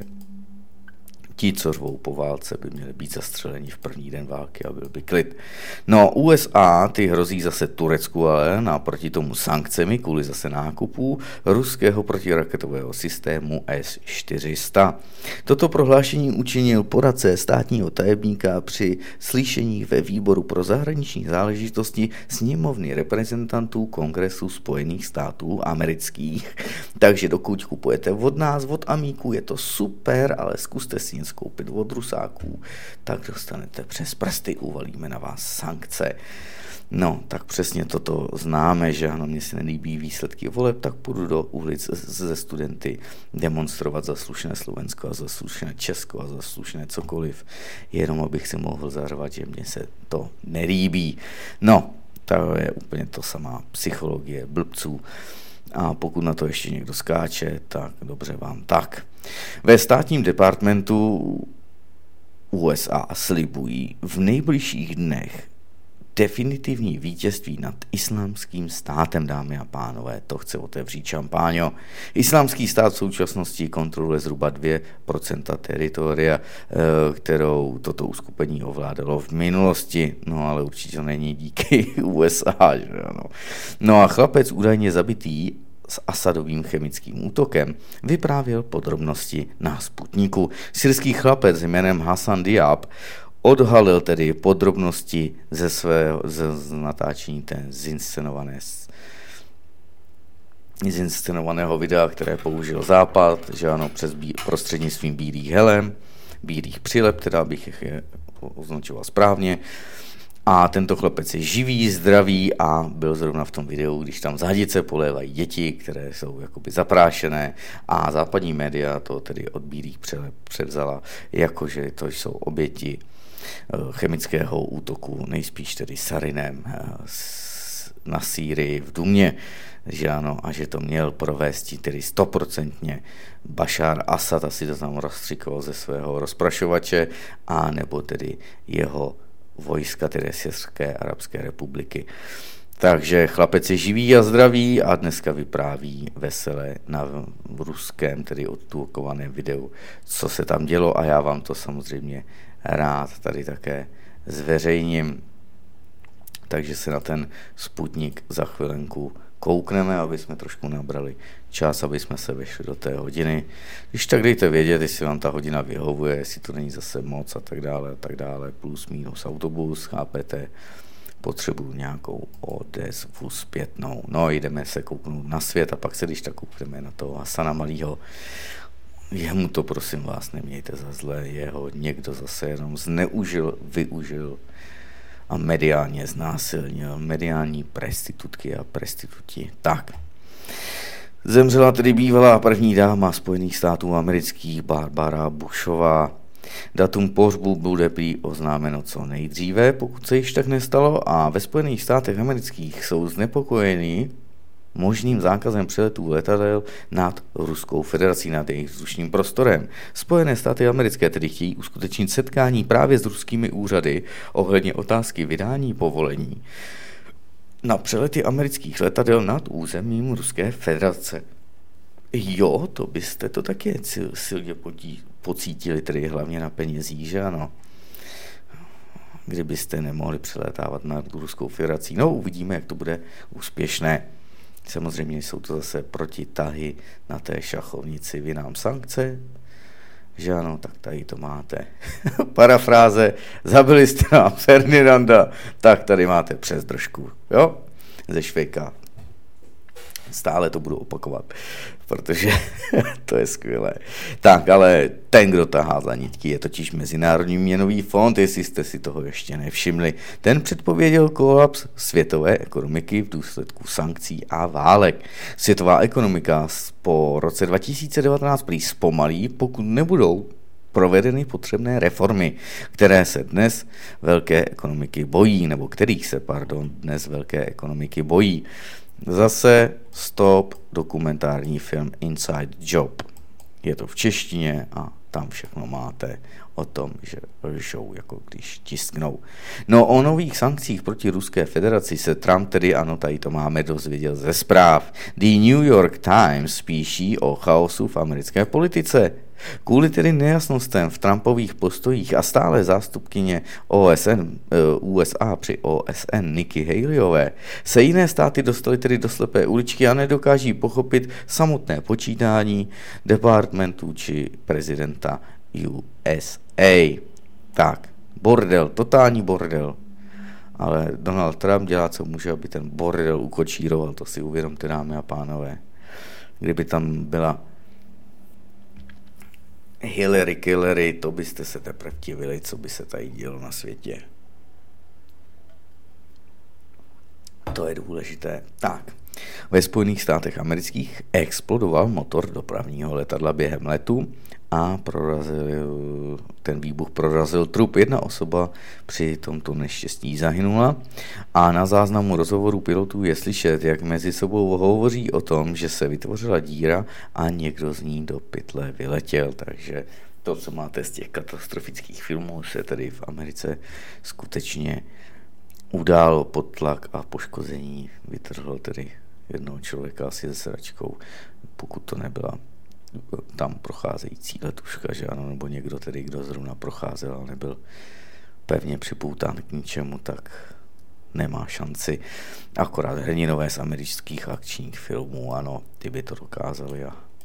ti, co řvou po válce, by měli být zastřeleni v první den války a byl by klid. No, USA ty hrozí zase Turecku, ale naproti tomu sankcemi kvůli zase nákupů ruského protiraketového systému S-400. Toto prohlášení učinil poradce státního tajemníka při slyšení ve výboru pro zahraniční záležitosti sněmovny reprezentantů Kongresu Spojených států amerických. Takže dokud kupujete od nás, od amíků, je to super, ale zkuste si něco koupit od Rusáků, tak dostanete přes prsty, uvalíme na vás sankce. No, tak přesně toto známe, že ano, mně se nelíbí výsledky voleb, tak půjdu do ulic ze studenty demonstrovat za slušné Slovensko a za slušné Česko a za slušné cokoliv, jenom abych si mohl zařvat, že mně se to nelíbí. No, to je úplně to samá psychologie blbců. A pokud na to ještě někdo skáče, tak dobře vám tak. Ve státním departmentu USA slibují v nejbližších dnech definitivní vítězství nad islámským státem, dámy a pánové, to chce otevřít šampáňo. Islámský stát v současnosti kontroluje zhruba 2% teritoria, kterou toto uskupení ovládalo v minulosti, no ale určitě to není díky USA, že ano. No a chlapec údajně zabitý s Asadovým chemickým útokem vyprávěl podrobnosti na Sputniku. Syrský chlapec jménem Hassan Diab odhalil tedy podrobnosti z natáčení té zinscenovaného videa, které použil Západ, že ano, prostřednictvím bílých helem, bílých přileb, teda bych je označoval správně. A tento chlapec je živý, zdravý a byl zrovna v tom videu, když tam z hadice polévají děti, které jsou jakoby zaprášené a západní média to tedy od bílých přileb převzala, jakože to jsou oběti chemického útoku, nejspíš tedy sarinem na Sýrii v Dumě, že ano, a že to měl provést tedy 100% Bašár Asad, asi to tam rozstřikoval ze svého rozprašovače, a nebo tedy jeho vojska, tedy Syrské arabské republiky. Takže chlapec je živý a zdravý a dneska vypráví veselé na ruském, tedy odtulkovaném videu, co se tam dělo, a já vám to samozřejmě rád tady také zveřejním. Takže se na ten Sputnik za chvilenku koukneme, aby jsme trošku nabrali čas, aby jsme se vešli do té hodiny. Když tak dejte vědět, jestli vám ta hodina vyhovuje, jestli to není zase moc a tak dále, plus minus autobus, chápete, potřebuju nějakou odezvu zpětnou. No, jdeme se kouknout na svět a pak se když tak koukneme na toho Hasana malýho. Jemu to, prosím vás, nemějte za zlé, jeho někdo zase jenom zneužil, využil a mediálně znásilnil, mediální prostitutky a prostituti. Tak. Zemřela tedy bývalá první dáma Spojených států amerických Barbara Bushová. Datum pohřbu bude prý oznámeno co nejdříve, pokud se již tak nestalo, a ve Spojených státech amerických jsou znepokojení možným zákazem přeletů letadel nad Ruskou federací, nad jejich vzdušným prostorem. Spojené státy americké tedy chtějí uskutečnit setkání právě s ruskými úřady ohledně otázky vydání povolení na přelety amerických letadel nad územím Ruské federace. Jo, to byste to taky silně pocítili, tedy hlavně na penězích, že ano? Kdybyste nemohli přelétávat nad Ruskou federací. No, uvidíme, jak to bude úspěšné. Samozřejmě jsou to zase protitahy na té šachovnici, vy nám sankce, že ano, tak tady to máte. Parafráze, zabili jste nám Ferdinanda, tak tady máte přes držku, jo, ze Švejka. Stále to budu opakovat, protože to je skvělé. Tak, ale ten, kdo tahá za nitky, je totiž Mezinárodní měnový fond, jestli jste si toho ještě nevšimli. Ten předpověděl kolaps světové ekonomiky v důsledku sankcí a válek. Světová ekonomika po roce 2019 prý zpomalí, pokud nebudou provedeny potřebné reformy, kterých se dnes velké ekonomiky bojí. Zase stop dokumentární film Inside Job. Je to v češtině a tam všechno máte o tom, že lžou, jako když tisknou. No, o nových sankcích proti Ruské federaci se Trump tedy, ano, tady to máme, dozvěděl ze zpráv. The New York Times píší o chaosu v americké politice. Kvůli tedy nejasnostem v Trumpových postojích a stále zástupkyně USA při OSN Nikki Haleyové se jiné státy dostaly tedy do slepé uličky a nedokáží pochopit samotné počítání departmentu či prezidenta USA. Tak, bordel, totální bordel. Ale Donald Trump dělá, co může, aby ten bordel ukočíroval, to si uvědomte, dámy a pánové. Kdyby tam byla Hillary, to byste se teprve divili, co by se tady dělo na světě. To je důležité. Tak, ve Spojených státech amerických explodoval motor dopravního letadla během letu a ten výbuch prorazil trup. Jedna osoba při tomto neštěstí zahynula a na záznamu rozhovoru pilotů je slyšet, jak mezi sebou hovoří o tom, že se vytvořila díra a někdo z ní do pytle vyletěl. Takže to, co máte z těch katastrofických filmů, se tedy v Americe skutečně událo pod tlak a poškození. Vytrhl tedy jednoho člověka asi se sedačkou, pokud to nebyla tam procházející letuška, že ano, nebo někdo tedy, kdo zrovna procházel, ale nebyl pevně připoután k ničemu, tak nemá šanci. Akorát hrdinové z amerických akčních filmů, ano, ty by to dokázali a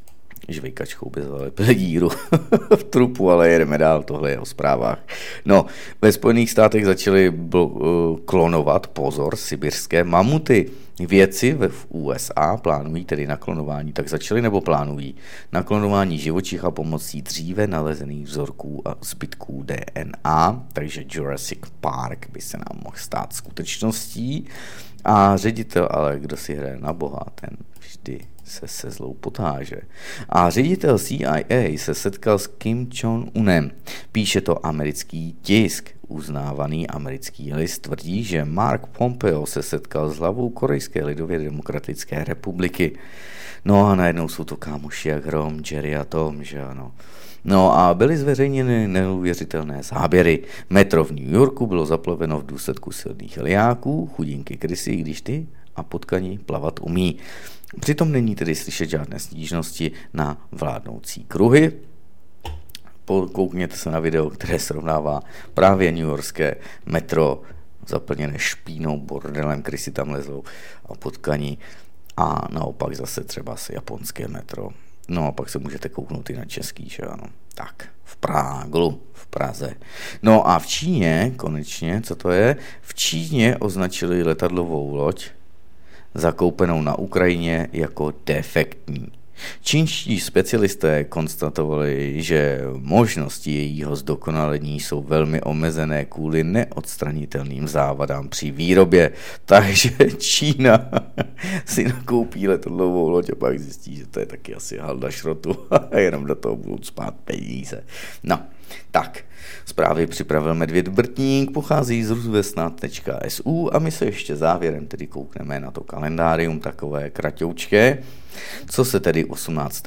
žvejkačkou by zalepil díru v trupu, ale jedeme dál, tohle je o zprávách. No, ve Spojených státech začali klonovat, pozor, sibirské mamuty. Vědci v USA plánují tedy naklonování, tak začali nebo plánují naklonování živočicha pomocí dříve nalezených vzorků a zbytků DNA, takže Jurassic Park by se nám mohl stát skutečností. A ředitel, ale kdo si hraje na boha, ten vždy se zlou potáže. A ředitel CIA se setkal s Kim Jong-unem. Píše to americký tisk. Uznávaný americký list tvrdí, že Mark Pompeo se setkal s hlavou Korejské lidově demokratické republiky. No a najednou jsou to kámoši jak Hrom, Jerry a Tom, že ano. No a byly zveřejněny neuvěřitelné záběry. Metro v New Yorku bylo zaplaveno v důsledku silných liáků, chudinky krysy, když ty a potkaní plavat umí. Přitom není tedy slyšet žádné stížnosti na vládnoucí kruhy. Koukněte se na video, které srovnává právě newyorské metro zaplněné špínou, bordelem, krysy tam lezou a potkaní a naopak zase třeba se japonské metro. No a pak se můžete kouknout i na český, že ano. Tak, v Práglu, v Praze. No a v Číně, konečně, co to je? V Číně označili letadlovou loď zakoupenou na Ukrajině jako defektní. Čínští specialisté konstatovali, že možnosti jejího zdokonalení jsou velmi omezené kvůli neodstranitelným závadám při výrobě. Takže Čína si nakoupí letadlovou loď a pak zjistí, že to je taky asi halda šrotu a jenom do toho budou spát peníze. No, tak, zprávy připravil Medvěd Brtník, pochází z rozvesnat.su a my se ještě závěrem tedy koukneme na to kalendárium, takové kratoučké, co se tedy 18.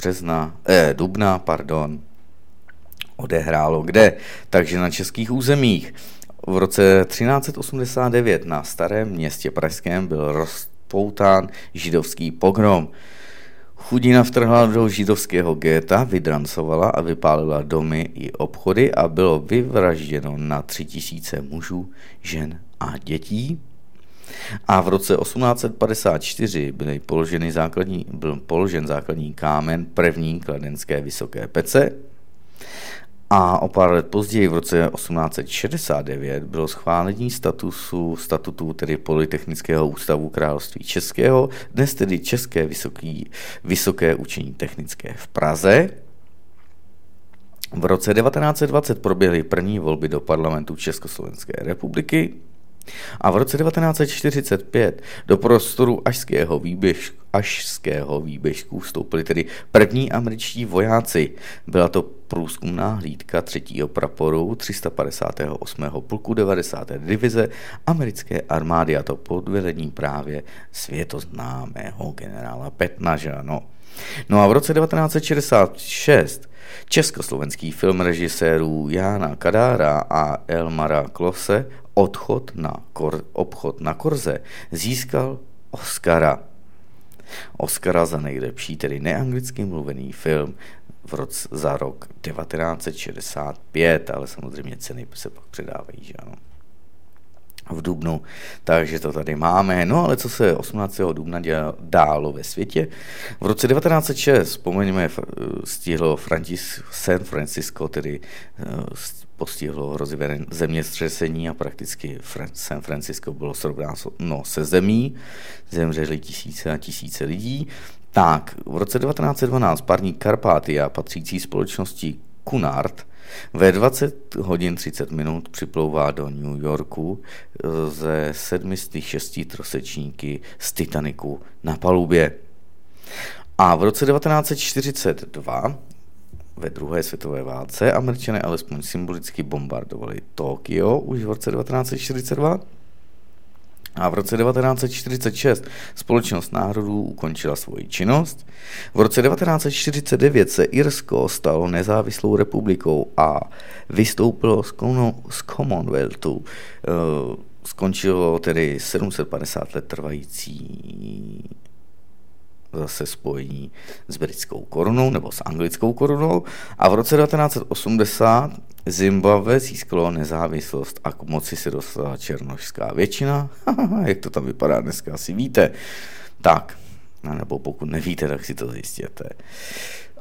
dubna odehrálo kde. Takže na českých územích. V roce 1389 na Starém Městě pražském byl rozpoután židovský pogrom. Chudina vtrhla do židovského géta, vydrancovala a vypálila domy i obchody a bylo vyvražděno na 3000 mužů, žen a dětí. A v roce 1854 byl položen základní kámen první kladenské vysoké pece. A o pár let později, v roce 1869, bylo schválení statutu tedy Polytechnického ústavu Království Českého, dnes tedy České vysoké učení technické v Praze. V roce 1920 proběhly první volby do parlamentu Československé republiky. A v roce 1945 do prostoru Ašského výběžku vstoupili tedy první američtí vojáci. Byla to průzkumná hlídka 3. praporu 358. pluku 90. divize americké armády, a to pod vedením právě světoznámého generála Petna, že ano. No a v roce 1966 československý film režisérů Jána Kadára a Elmara Klose Obchod na Korze získal Oscara za nejlepší, tedy neanglicky mluvený film za rok 1965, ale samozřejmě ceny se pak předávají, že ano, v dubnu, takže to tady máme. No ale co se 18. dubna dálo ve světě? V roce 1906, vzpomeňme, stihlo San Francisco, tedy postihlo hrozivé zemětřesení a prakticky San Francisco bylo srovnáno se zemí, zemřeli tisíce a tisíce lidí. Tak, v roce 1912 parník Carpathia patřící společnosti Cunard ve 20 hodin 30 minut připlouvá do New Yorku ze 706 trosečníky z Titaniku na palubě. A v roce 1942 ve druhé světové válce Američané alespoň symbolicky bombardovali Tokio už v roce 1942. A v roce 1946 Společnost národů ukončila svoji činnost. V roce 1949 se Irsko stalo nezávislou republikou a vystoupilo z Commonwealthu. Skončilo tedy 750 let trvající zase spojení s britskou korunou nebo s anglickou korunou a v roce 1980 Zimbabwe získalo nezávislost a k moci se dostala černošská většina. Jak to tam vypadá dneska, asi víte. Tak, nebo pokud nevíte, tak si to zjistěte.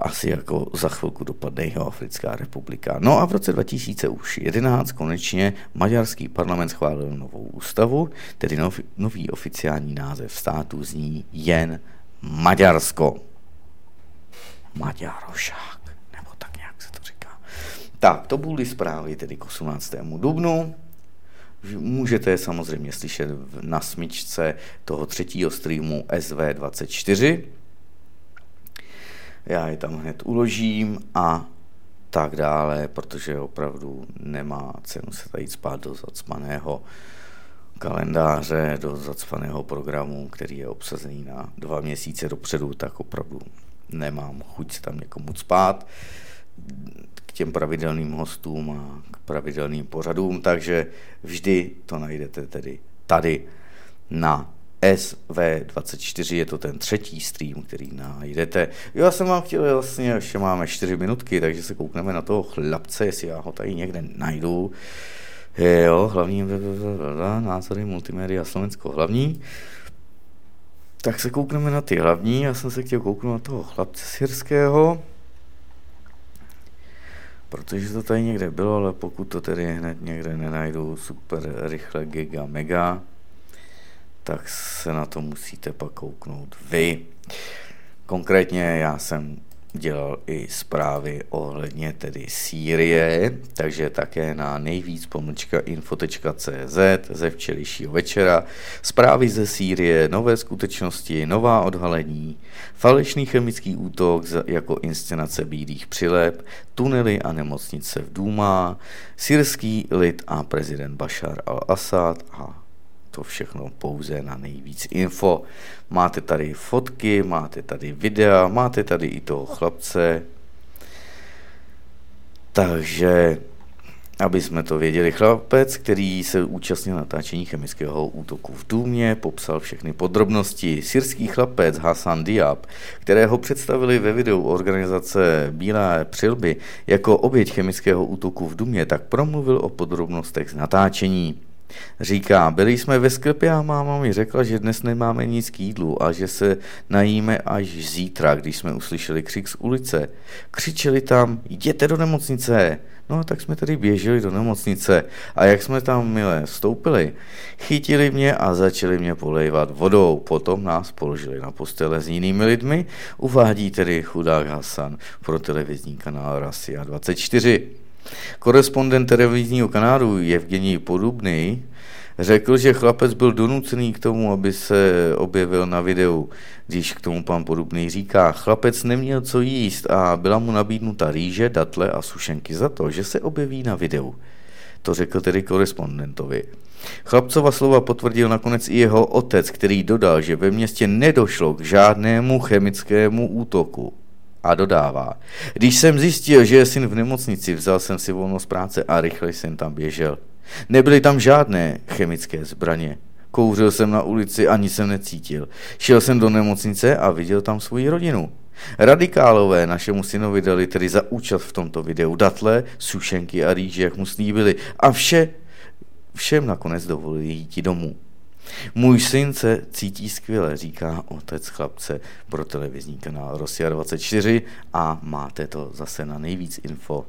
asi jako za chvilku dopadne Jihoafrická republika. No a v roce 2011 konečně maďarský parlament schválil novou ústavu, tedy nový oficiální název státu zní jen Maďarsko. Maďarošák, nebo tak nějak se to říká. Tak, to byly zprávy tedy k 18. dubnu. Můžete samozřejmě slyšet na smyčce toho třetího streamu SV24. Já je tam hned uložím a tak dále, protože opravdu nemá cenu se tady spát do zacpaného kalendáře, do zacpaného programu, který je obsazený na 2 měsíce dopředu, tak opravdu nemám chuť se tam někomu spát k těm pravidelným hostům a k pravidelným pořadům, takže vždy to najdete tedy tady na SV24, je to ten třetí stream, který najdete. Já jsem vám chtěl, vlastně ještě máme 4 minutky, takže se koukneme na toho chlapce, jestli já ho tady někde najdu. Jo, hlavní názory multimédia Slovensko hlavní. Tak se koukneme na ty hlavní, já jsem se chtěl kouknout na toho chlapce syrského, protože to tady někde bylo, ale pokud to tedy hned někde nenajdu super rychle giga mega, tak se na to musíte pak kouknout vy. Konkrétně já jsem dělal i zprávy ohledně tedy Sýrie, takže také na nejvíc-info.cz ze včerejšího večera. Zprávy ze Sýrie, nové skutečnosti, nová odhalení, falešný chemický útok jako inscenace bílých přileb, tunely a nemocnice v Duma, syrský lid a prezident Bašar al-Asad a to všechno pouze na nejvíc info. Máte tady fotky, máte tady videa, máte tady i toho chlapce. Takže, aby jsme to věděli, chlapec, který se účastnil natáčení chemického útoku v Důmě, popsal všechny podrobnosti. Syrský chlapec Hassan Diab, kterého představili ve videu organizace Bílé přilby jako oběť chemického útoku v Důmě, tak promluvil o podrobnostech z natáčení. Říká, byli jsme ve sklepě a máma mi řekla, že dnes nemáme nic k jídlu a že se najíme až zítra, když jsme uslyšeli křik z ulice. Křičeli tam, jděte do nemocnice. No tak jsme tedy běželi do nemocnice a jak jsme tam milé vstoupili, chytili mě a začali mě polejvat vodou. Potom nás položili na postele s jinými lidmi, uvádí tedy chudák Hasan pro televizní kanál Rasia 24. Korespondent televizního kanálu Evgenij Podobný řekl, že chlapec byl donucený k tomu, aby se objevil na videu. Když k tomu pan Podobný říká, chlapec neměl co jíst a byla mu nabídnuta rýže, datle a sušenky za to, že se objeví na videu. To řekl tedy korespondentovi. Chlapcova slova potvrdil nakonec i jeho otec, který dodal, že ve městě nedošlo k žádnému chemickému útoku. A dodává, když jsem zjistil, že je syn v nemocnici, vzal jsem si volno z práce a rychle jsem tam běžel. Nebyly tam žádné chemické zbraně. Kouřil jsem na ulici, ani jsem necítil. Šel jsem do nemocnice a viděl tam svoji rodinu. Radikálové našemu synovi dali tedy za účast v tomto videu datle, sušenky a rýže, jak mu slíbili, a všem nakonec dovolili jít domů. Můj syn se cítí skvěle, říká otec chlapce pro televizní kanál Rasia 24 a máte to zase na nejvíc info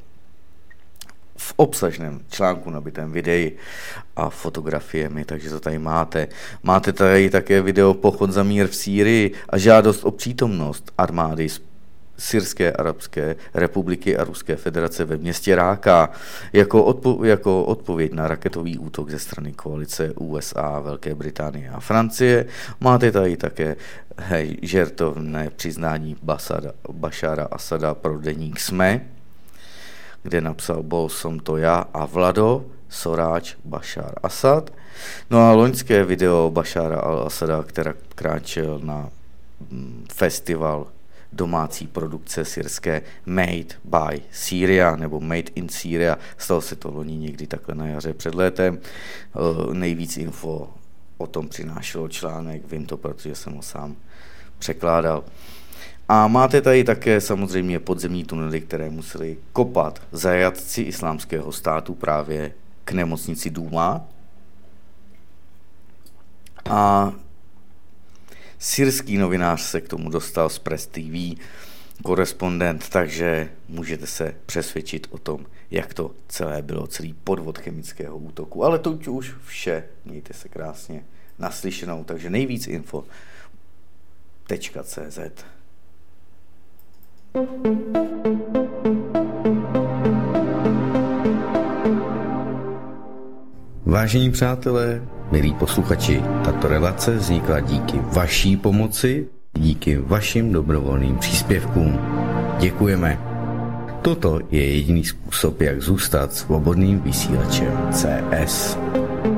v obsažném článku nabitém videí a fotografiemi, takže to tady máte. Máte tady také video Pochod za mír v Sýrii a žádost o přítomnost armády Syrské arabské republiky a Ruské federace ve městě Ráka jako odpověď na raketový útok ze strany koalice USA, Velké Británie a Francie. Máte tady také žertovné přiznání Bašara Asada pro deník SME, kde napsal bol som to ja a Vlado, Soráč, Bašar Asad. No a loňské video Bašara al-Asada, která kráčel na festival domácí produkce syrské Made by Syria nebo Made in Syria. Stalo se to loni někdy takhle na jaře před létem. Nejvíc info o tom přinášelo článek, vím to, protože jsem ho sám překládal. A máte tady také samozřejmě podzemní tunely, které museli kopat zajatci Islámského státu právě k nemocnici Duma. A syrský novinář se k tomu dostal z Press TV korespondent, takže můžete se přesvědčit o tom, jak to celé bylo, celý podvod chemického útoku. Ale to už vše, mějte se krásně naslyšenou, takže nejvíc info.cz. Vážení přátelé, milí posluchači, tato relace vznikla díky vaší pomoci, díky vašim dobrovolným příspěvkům. Děkujeme. Toto je jediný způsob, jak zůstat svobodným vysílačem CS.